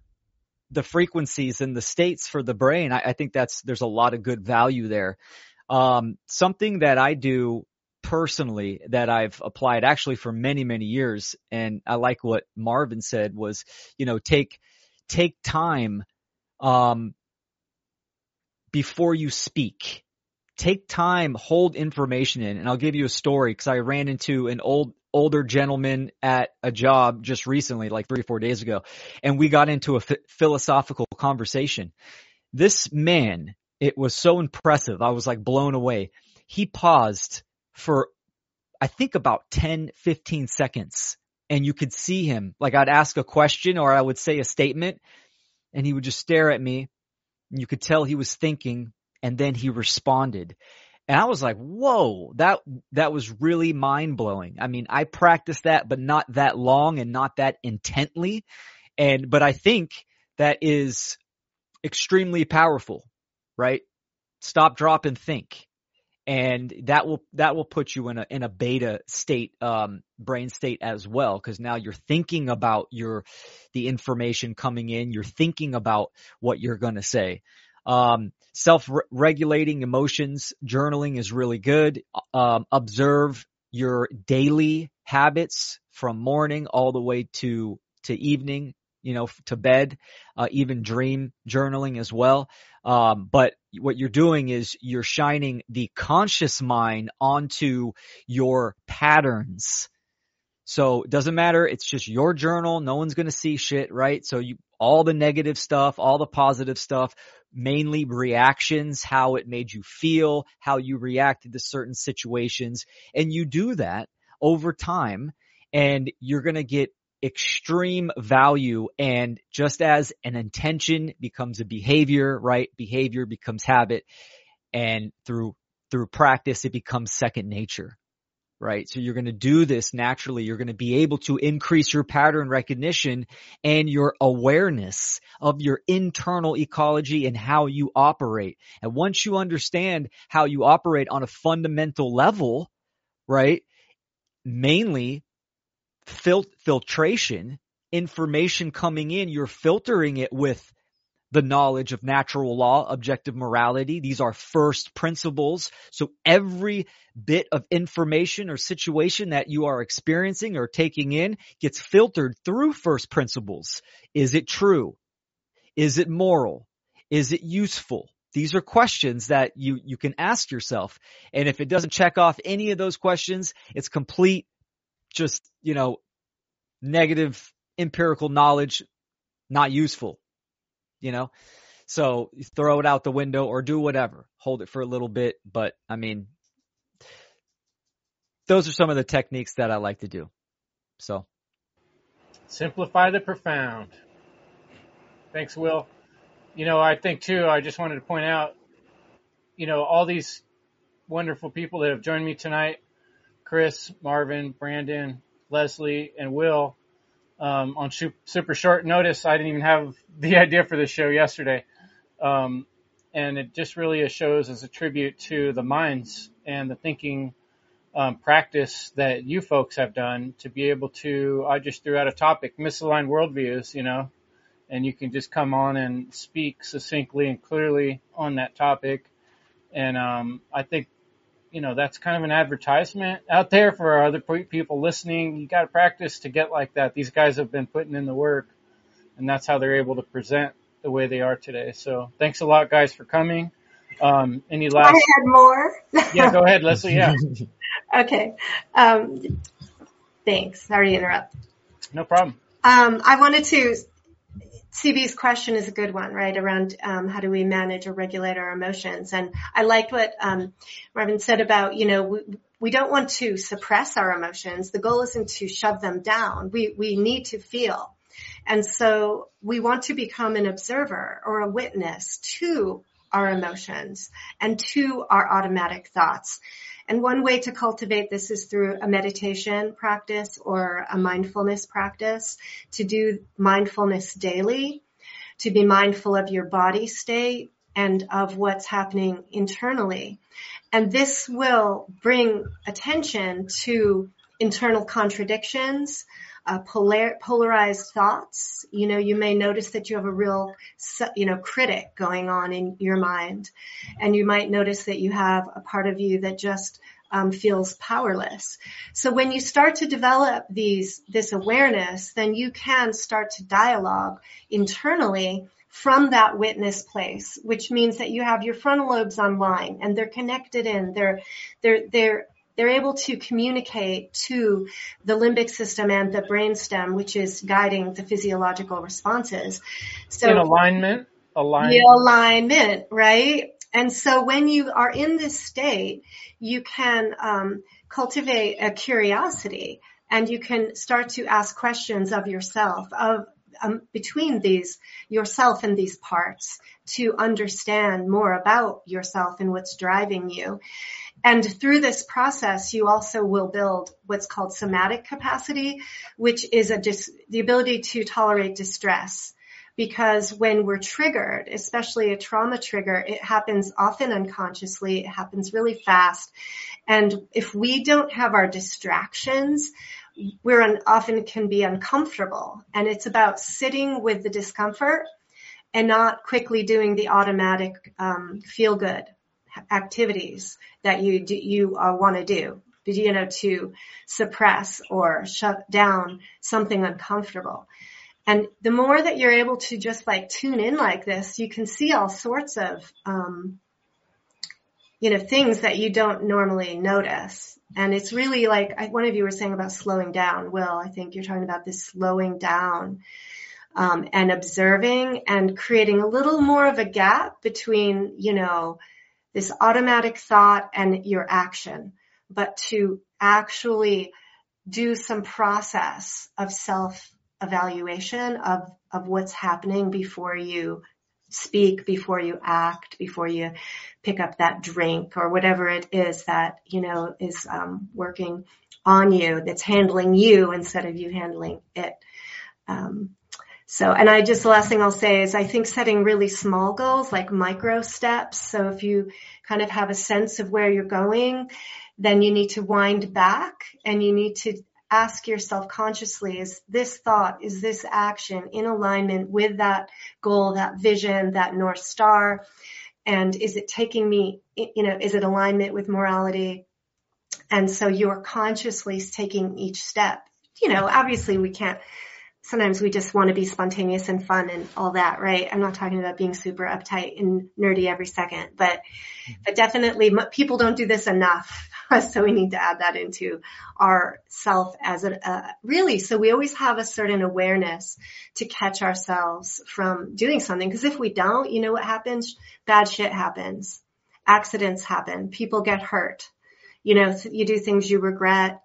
the frequencies and the states for the brain, I think there's a lot of good value there. Something that I do personally that I've applied actually for many, many years, and I like what Marvin said was, take time before you speak. Take time, hold information in. And I'll give you a story because I ran into an older gentleman at a job just recently, like 3 or 4 days ago, and we got into a philosophical conversation. This man, it was so impressive. I was like blown away. He paused for, I think, about 10, 15 seconds, and you could see him. Like, I'd ask a question or I would say a statement, and he would just stare at me. And you could tell he was thinking, and then he responded. And I was like, whoa, that was really mind blowing. I mean, I practiced that, but not that long and not that intently. But I think that is extremely powerful, right? Stop, drop, and think. And that will put you in a beta state, brain state as well, because now you're thinking about the information coming in. You're thinking about what you're going to say. Self-regulating emotions, journaling is really good. Observe your daily habits from morning all the way to evening, to bed, even dream journaling as well. But what you're doing is you're shining the conscious mind onto your patterns. So it doesn't matter. It's just your journal. No one's going to see shit, right? So all the negative stuff, all the positive stuff, mainly reactions, how it made you feel, how you reacted to certain situations. And you do that over time, and you're going to get extreme value. And just as an intention becomes a behavior, right? Behavior becomes habit. And through practice, it becomes second nature. Right. So you're going to do this naturally. You're going to be able to increase your pattern recognition and your awareness of your internal ecology and how you operate. And once you understand how you operate on a fundamental level, right, mainly filtration, information coming in, you're filtering it with the knowledge of natural law, objective morality. These are first principles. So every bit of information or situation that you are experiencing or taking in gets filtered through first principles. Is it true? Is it moral? Is it useful? These are questions that you can ask yourself. And if it doesn't check off any of those questions, it's complete, just, negative empirical knowledge, not useful. So you throw it out the window or do whatever, hold it for a little bit. But I mean, those are some of the techniques that I like to do. So simplify the profound. Thanks, Will. I think too, I just wanted to point out, all these wonderful people that have joined me tonight, Chris, Marvin, Brandon, Leslie, and Will, on super short notice. I didn't even have the idea for this show yesterday. And it just really shows as a tribute to the minds and the thinking practice that you folks have done to be able to, I just threw out a topic, misaligned worldviews, and you can just come on and speak succinctly and clearly on that topic. And I think, that's kind of an advertisement out there for other people listening. You got to practice to get like that. These guys have been putting in the work, and that's how they're able to present the way they are today. So thanks a lot, guys, for coming. Any last? I had more. Yeah, go ahead, Leslie. Yeah. Okay. Thanks. Sorry to interrupt. No problem. I wanted to, CB's question is a good one, right? Around how do we manage or regulate our emotions? And I liked what Marvin said about, we don't want to suppress our emotions. The goal isn't to shove them down. We need to feel. And so we want to become an observer or a witness to our emotions and to our automatic thoughts. And one way to cultivate this is through a meditation practice or a mindfulness practice, to do mindfulness daily, to be mindful of your body state and of what's happening internally. And this will bring attention to internal contradictions, polarized thoughts. You may notice that you have a real, critic going on in your mind. And you might notice that you have a part of you that just feels powerless. So when you start to develop this awareness, then you can start to dialogue internally from that witness place, which means that you have your frontal lobes online and they're connected in. They're able to communicate to the limbic system and the brainstem, which is guiding the physiological responses. So in alignment, the alignment, right? And so when you are in this state, you can cultivate a curiosity, and you can start to ask questions of yourself, between yourself and these parts, to understand more about yourself and what's driving you. And through this process, you also will build what's called somatic capacity, which is the ability to tolerate distress. Because when we're triggered, especially a trauma trigger, it happens often unconsciously. It happens really fast. And if we don't have our distractions, often can be uncomfortable. And it's about sitting with the discomfort and not quickly doing the automatic feel-good activities that you want to do, to suppress or shut down something uncomfortable. And the more that you're able to just tune in like this, you can see all sorts of, things that you don't normally notice. And it's really one of you were saying about slowing down. Will, I think you're talking about this slowing down, and observing and creating a little more of a gap between, this automatic thought and your action, but to actually do some process of self-evaluation of what's happening before you speak, before you act, before you pick up that drink or whatever it is that, is working on you, that's handling you instead of you handling it. The last thing I'll say is I think setting really small goals, like micro steps. So if you kind of have a sense of where you're going, then you need to wind back and you need to ask yourself consciously, is this thought, is this action in alignment with that goal, that vision, that North Star? And is it taking me, is it alignment with morality? And so you're consciously taking each step. Obviously sometimes we just want to be spontaneous and fun and all that, right? I'm not talking about being super uptight and nerdy every second, but definitely people don't do this enough. So we need to add that into our self as really, so we always have a certain awareness to catch ourselves from doing something. Because if we don't, you know what happens? Bad shit happens. Accidents happen. People get hurt. You do things you regret,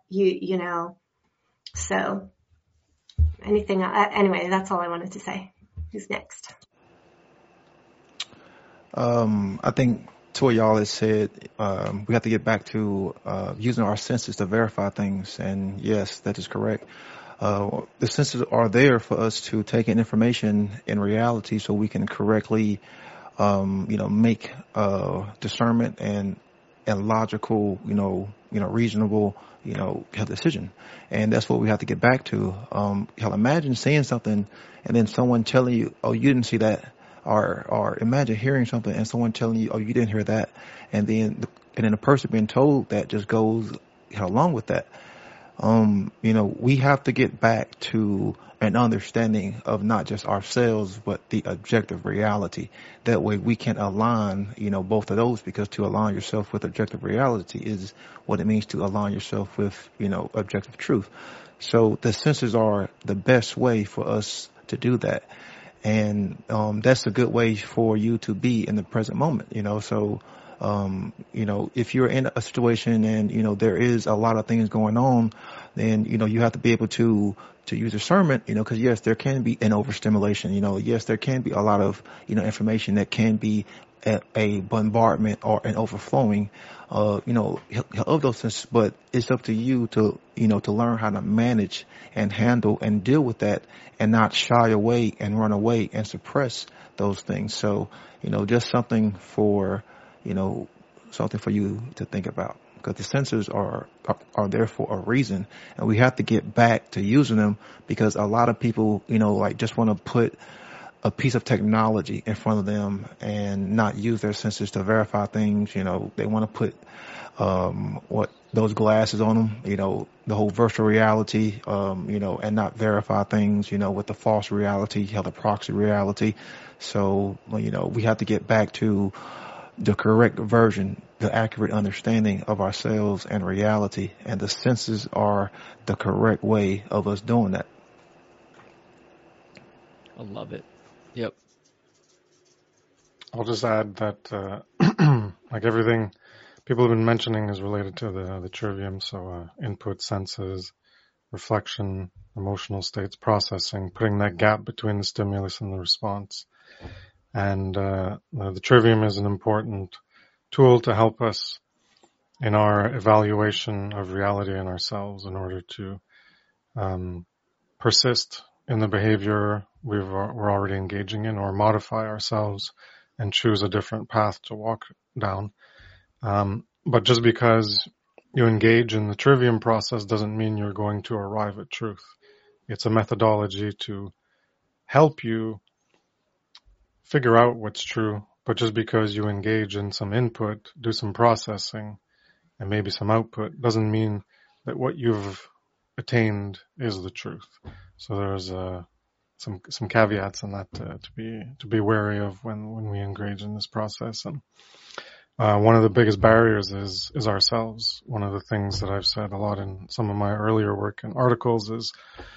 so anyway, that's all I wanted to say. Who's next? I think Toyal has said we have to get back to using our senses to verify things, and yes, that is correct. The senses are there for us to take in information in reality, so we can correctly, make discernment and logical, reasonable, decision. And that's what we have to get back to. Imagine saying something and then someone telling you, oh, you didn't see that. Or imagine hearing something and someone telling you, oh, you didn't hear that. And then the person being told that just goes along with that. We have to get back to an understanding of not just ourselves, but the objective reality. That way we can align, both of those, because to align yourself with objective reality is what it means to align yourself with, objective truth. So the senses are the best way for us to do that. And that's a good way for you to be in the present moment, So, if you're in a situation and, there is a lot of things going on, then, you have to be able to use discernment, because yes, there can be an overstimulation, yes, there can be a lot of, information that can be a bombardment or an overflowing, of those things, but it's up to you to, to learn how to manage and handle and deal with that and not shy away and run away and suppress those things. So, just something for you to think about. because the senses are there for a reason, and we have to get back to using them, because a lot of people, like just want to put a piece of technology in front of them and not use their senses to verify things. They want to put those glasses on them, the whole virtual reality, and not verify things, with the false reality, the proxy reality. So, we have to get back to the correct version, the accurate understanding of ourselves and reality, and the senses are the correct way of us doing that. I love it. Yep. I'll just add that, like everything people have been mentioning is related to the trivium. So, input, senses, reflection, emotional states, processing, putting that gap between the stimulus and the response. And, the trivium is an important tool to help us in our evaluation of reality and ourselves in order to, persist in the behavior we're already engaging in, or modify ourselves and choose a different path to walk down. But just because you engage in the trivium process doesn't mean you're going to arrive at truth. It's a methodology to help you figure out what's true. But just because you engage in some input, do some processing, and maybe some output, doesn't mean that what you've attained is the truth. So there's some caveats on that to be wary of when we engage in this process. And one of the biggest barriers is ourselves. One of the things that I've said a lot in some of my earlier work and articles is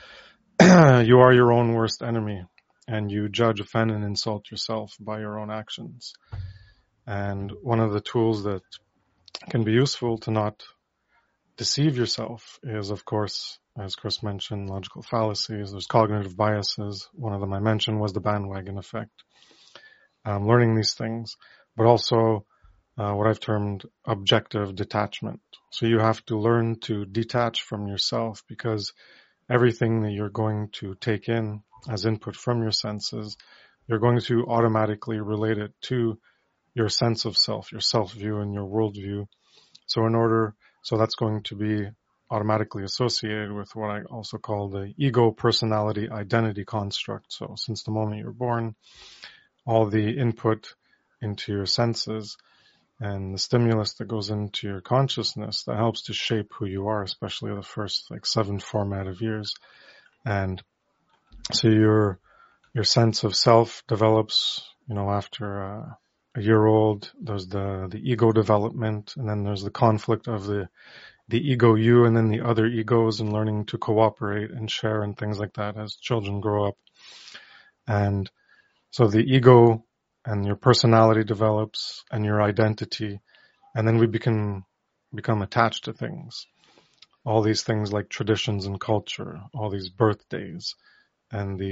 you are your own worst enemy, and you judge, offend, and insult yourself by your own actions. And one of the tools that can be useful to not deceive yourself is, of course, as Chris mentioned, logical fallacies. There's cognitive biases. One of them I mentioned was the bandwagon effect. Learning these things, but also what I've termed objective detachment. So you have to learn to detach from yourself, because everything that you're going to take in as input from your senses, you're going to automatically relate it to your sense of self, your self-view and your worldview. So that's going to be automatically associated with what I also call the ego personality identity construct. So since the moment you're born, all the input into your senses and the stimulus that goes into your consciousness that helps to shape who you are, especially the first 7 formative years. And so your sense of self develops, after a year old. There's the ego development, and then there's the conflict of the ego you and then the other egos, and learning to cooperate and share and things like that as children grow up. And so the ego and your personality develops and your identity, and then we become attached to things. All these things like traditions and culture, all these birthdays, and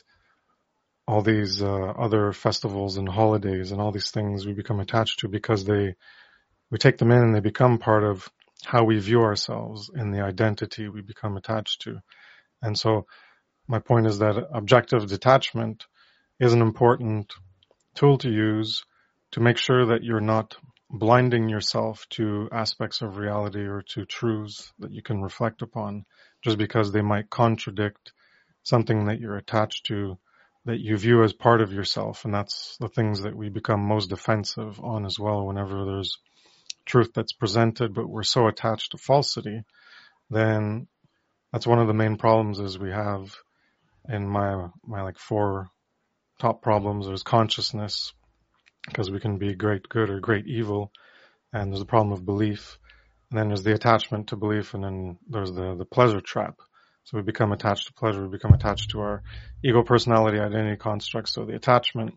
all these other festivals and holidays, and all these things we become attached to because we take them in and they become part of how we view ourselves and the identity we become attached to. And so my point is that objective detachment is an important tool to use to make sure that you're not blinding yourself to aspects of reality or to truths that you can reflect upon just because they might contradict something that you're attached to, that you view as part of yourself. And that's the things that we become most defensive on as well. Whenever there's truth that's presented, but we're so attached to falsity, then that's one of the main problems is we have in my 4 top problems. There's consciousness, because we can be great good or great evil, and there's the problem of belief, and then there's the attachment to belief, and then there's the pleasure trap. So we become attached to pleasure, we become attached to our ego personality identity construct. So the attachment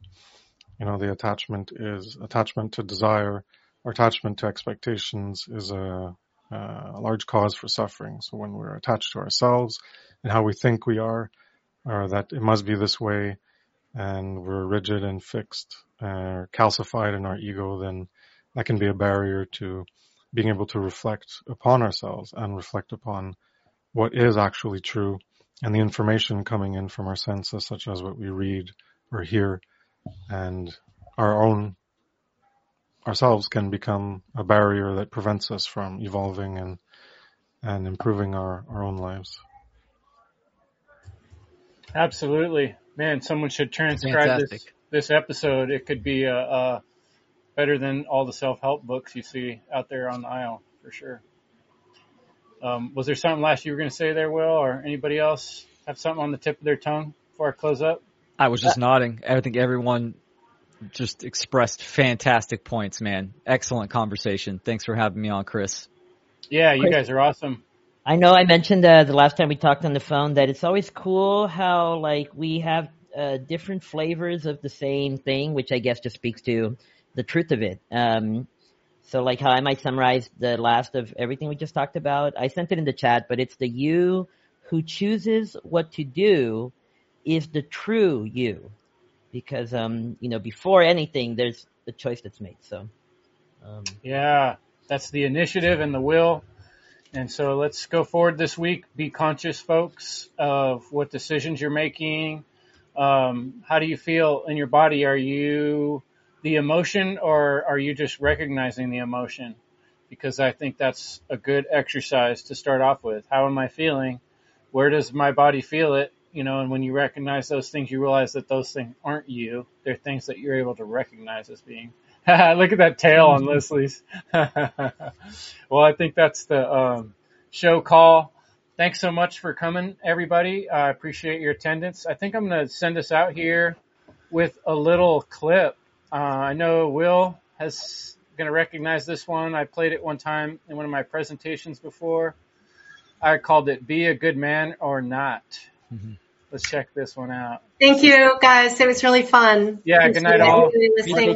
is attachment to desire, or attachment to expectations is a large cause for suffering. So when we're attached to ourselves and how we think we are, or that it must be this way, and we're rigid and fixed or calcified in our ego, then that can be a barrier to being able to reflect upon ourselves and reflect upon what is actually true, and the information coming in from our senses, such as what we read or hear, and our own ourselves can become a barrier that prevents us from evolving and improving our own lives. Absolutely. Man, someone should transcribe this episode. It could be better than all the self-help books you see out there on the aisle, for sure. Was there something last you were going to say there, Will, or anybody else have something on the tip of their tongue before I close up? I was just nodding. I think everyone just expressed fantastic points, man. Excellent conversation. Thanks for having me on, Chris. Yeah, you guys are awesome. I know I mentioned the last time we talked on the phone that it's always cool how like we have different flavors of the same thing, which I guess just speaks to the truth of it. So like how I might summarize the last of everything we just talked about. I sent it in the chat, but it's the you who chooses what to do is the true you. Because, before anything, there's a choice that's made. So, yeah, that's the initiative and the will. And so let's go forward this week. Be conscious, folks, of what decisions you're making. How do you feel in your body? Are you the emotion, or are you just recognizing the emotion? Because I think that's a good exercise to start off with. How am I feeling? Where does my body feel it? And when you recognize those things, you realize that those things aren't you. They're things that you're able to recognize as being. Look at that tail on Leslie's. Well, I think that's the show call. Thanks so much for coming, everybody. I appreciate your attendance. I think I'm going to send us out here with a little clip. I know Will is going to recognize this one. I played it one time in one of my presentations before. I called it Be a Good Man or Not. Mm-hmm. Let's check this one out. Thank you, guys. It was really fun. Yeah, good night, all. Thank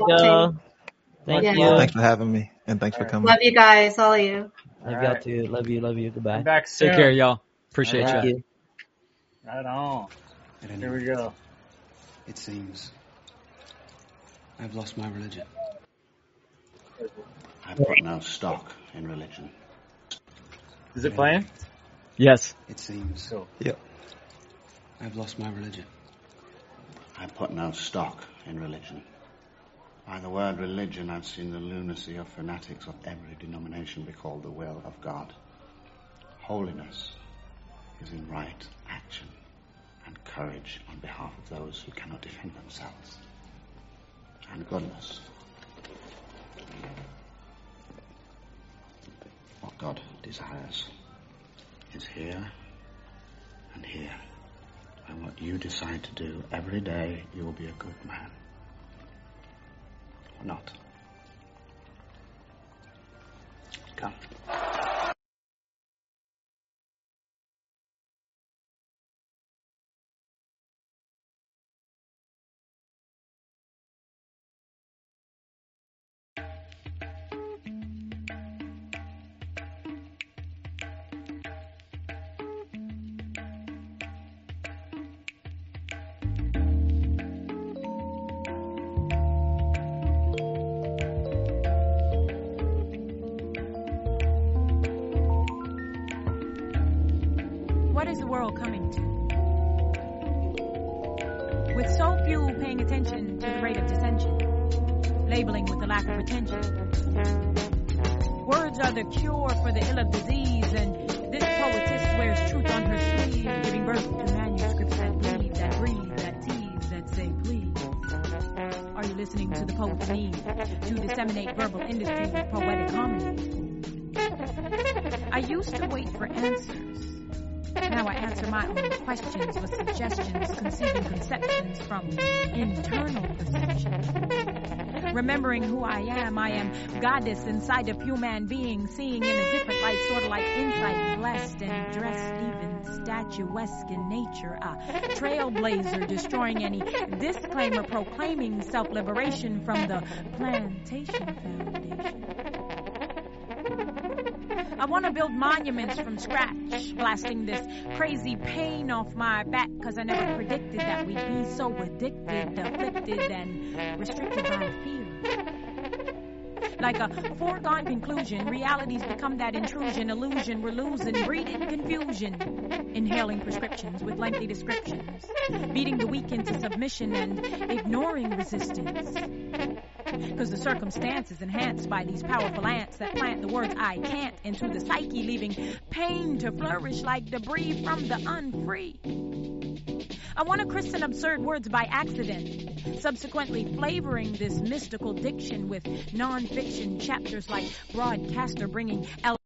you. Thanks for having me, and thanks for coming. Love you guys, all of you. Love you. Love you. Goodbye. I'm back soon. Take care, y'all. Appreciate you. Right on. Here we go. It seems I've lost my religion. I put no stock in religion. Is it playing? Yes. It seems. Cool. Yep. I've lost my religion. I put no stock in religion. By the word religion, I've seen the lunacy of fanatics of every denomination be called the will of God. Holiness is in right action and courage on behalf of those who cannot defend themselves. And goodness. What God desires is here and here. And what you decide to do every day, you will be a good man. Or not. Come. What is the world coming to? With so few paying attention to the rate of dissension, labeling with the lack of retention. Words are the cure for the ill of disease, and this poetess wears truth on her sleeve, giving birth to manuscripts that bleed, that breathe, that tease, that say please. Are you listening to the poet's need to disseminate verbal industry with poetic harmony? I used to wait for answers. Now I answer my own questions with suggestions, conceiving conceptions from internal perception. Remembering who I am goddess inside of human being, seeing in a different light, sort of like insight, blessed and dressed even statuesque in nature, a trailblazer destroying any disclaimer proclaiming self-liberation from the plantation foundation. I want to build monuments from scratch, blasting this crazy pain off my back, cause I never predicted that we'd be so addicted, afflicted, and restricted by fear. Like a foregone conclusion, realities become that intrusion, illusion, we're losing, breeding confusion. Inhaling prescriptions with lengthy descriptions, beating the weak into submission and ignoring resistance. 'cause the circumstance is enhanced by these powerful ants that plant the words I can't into the psyche, leaving pain to flourish like debris from the unfree. I want to christen absurd words by accident, subsequently flavoring this mystical diction with non-fiction chapters like Broadcaster bringing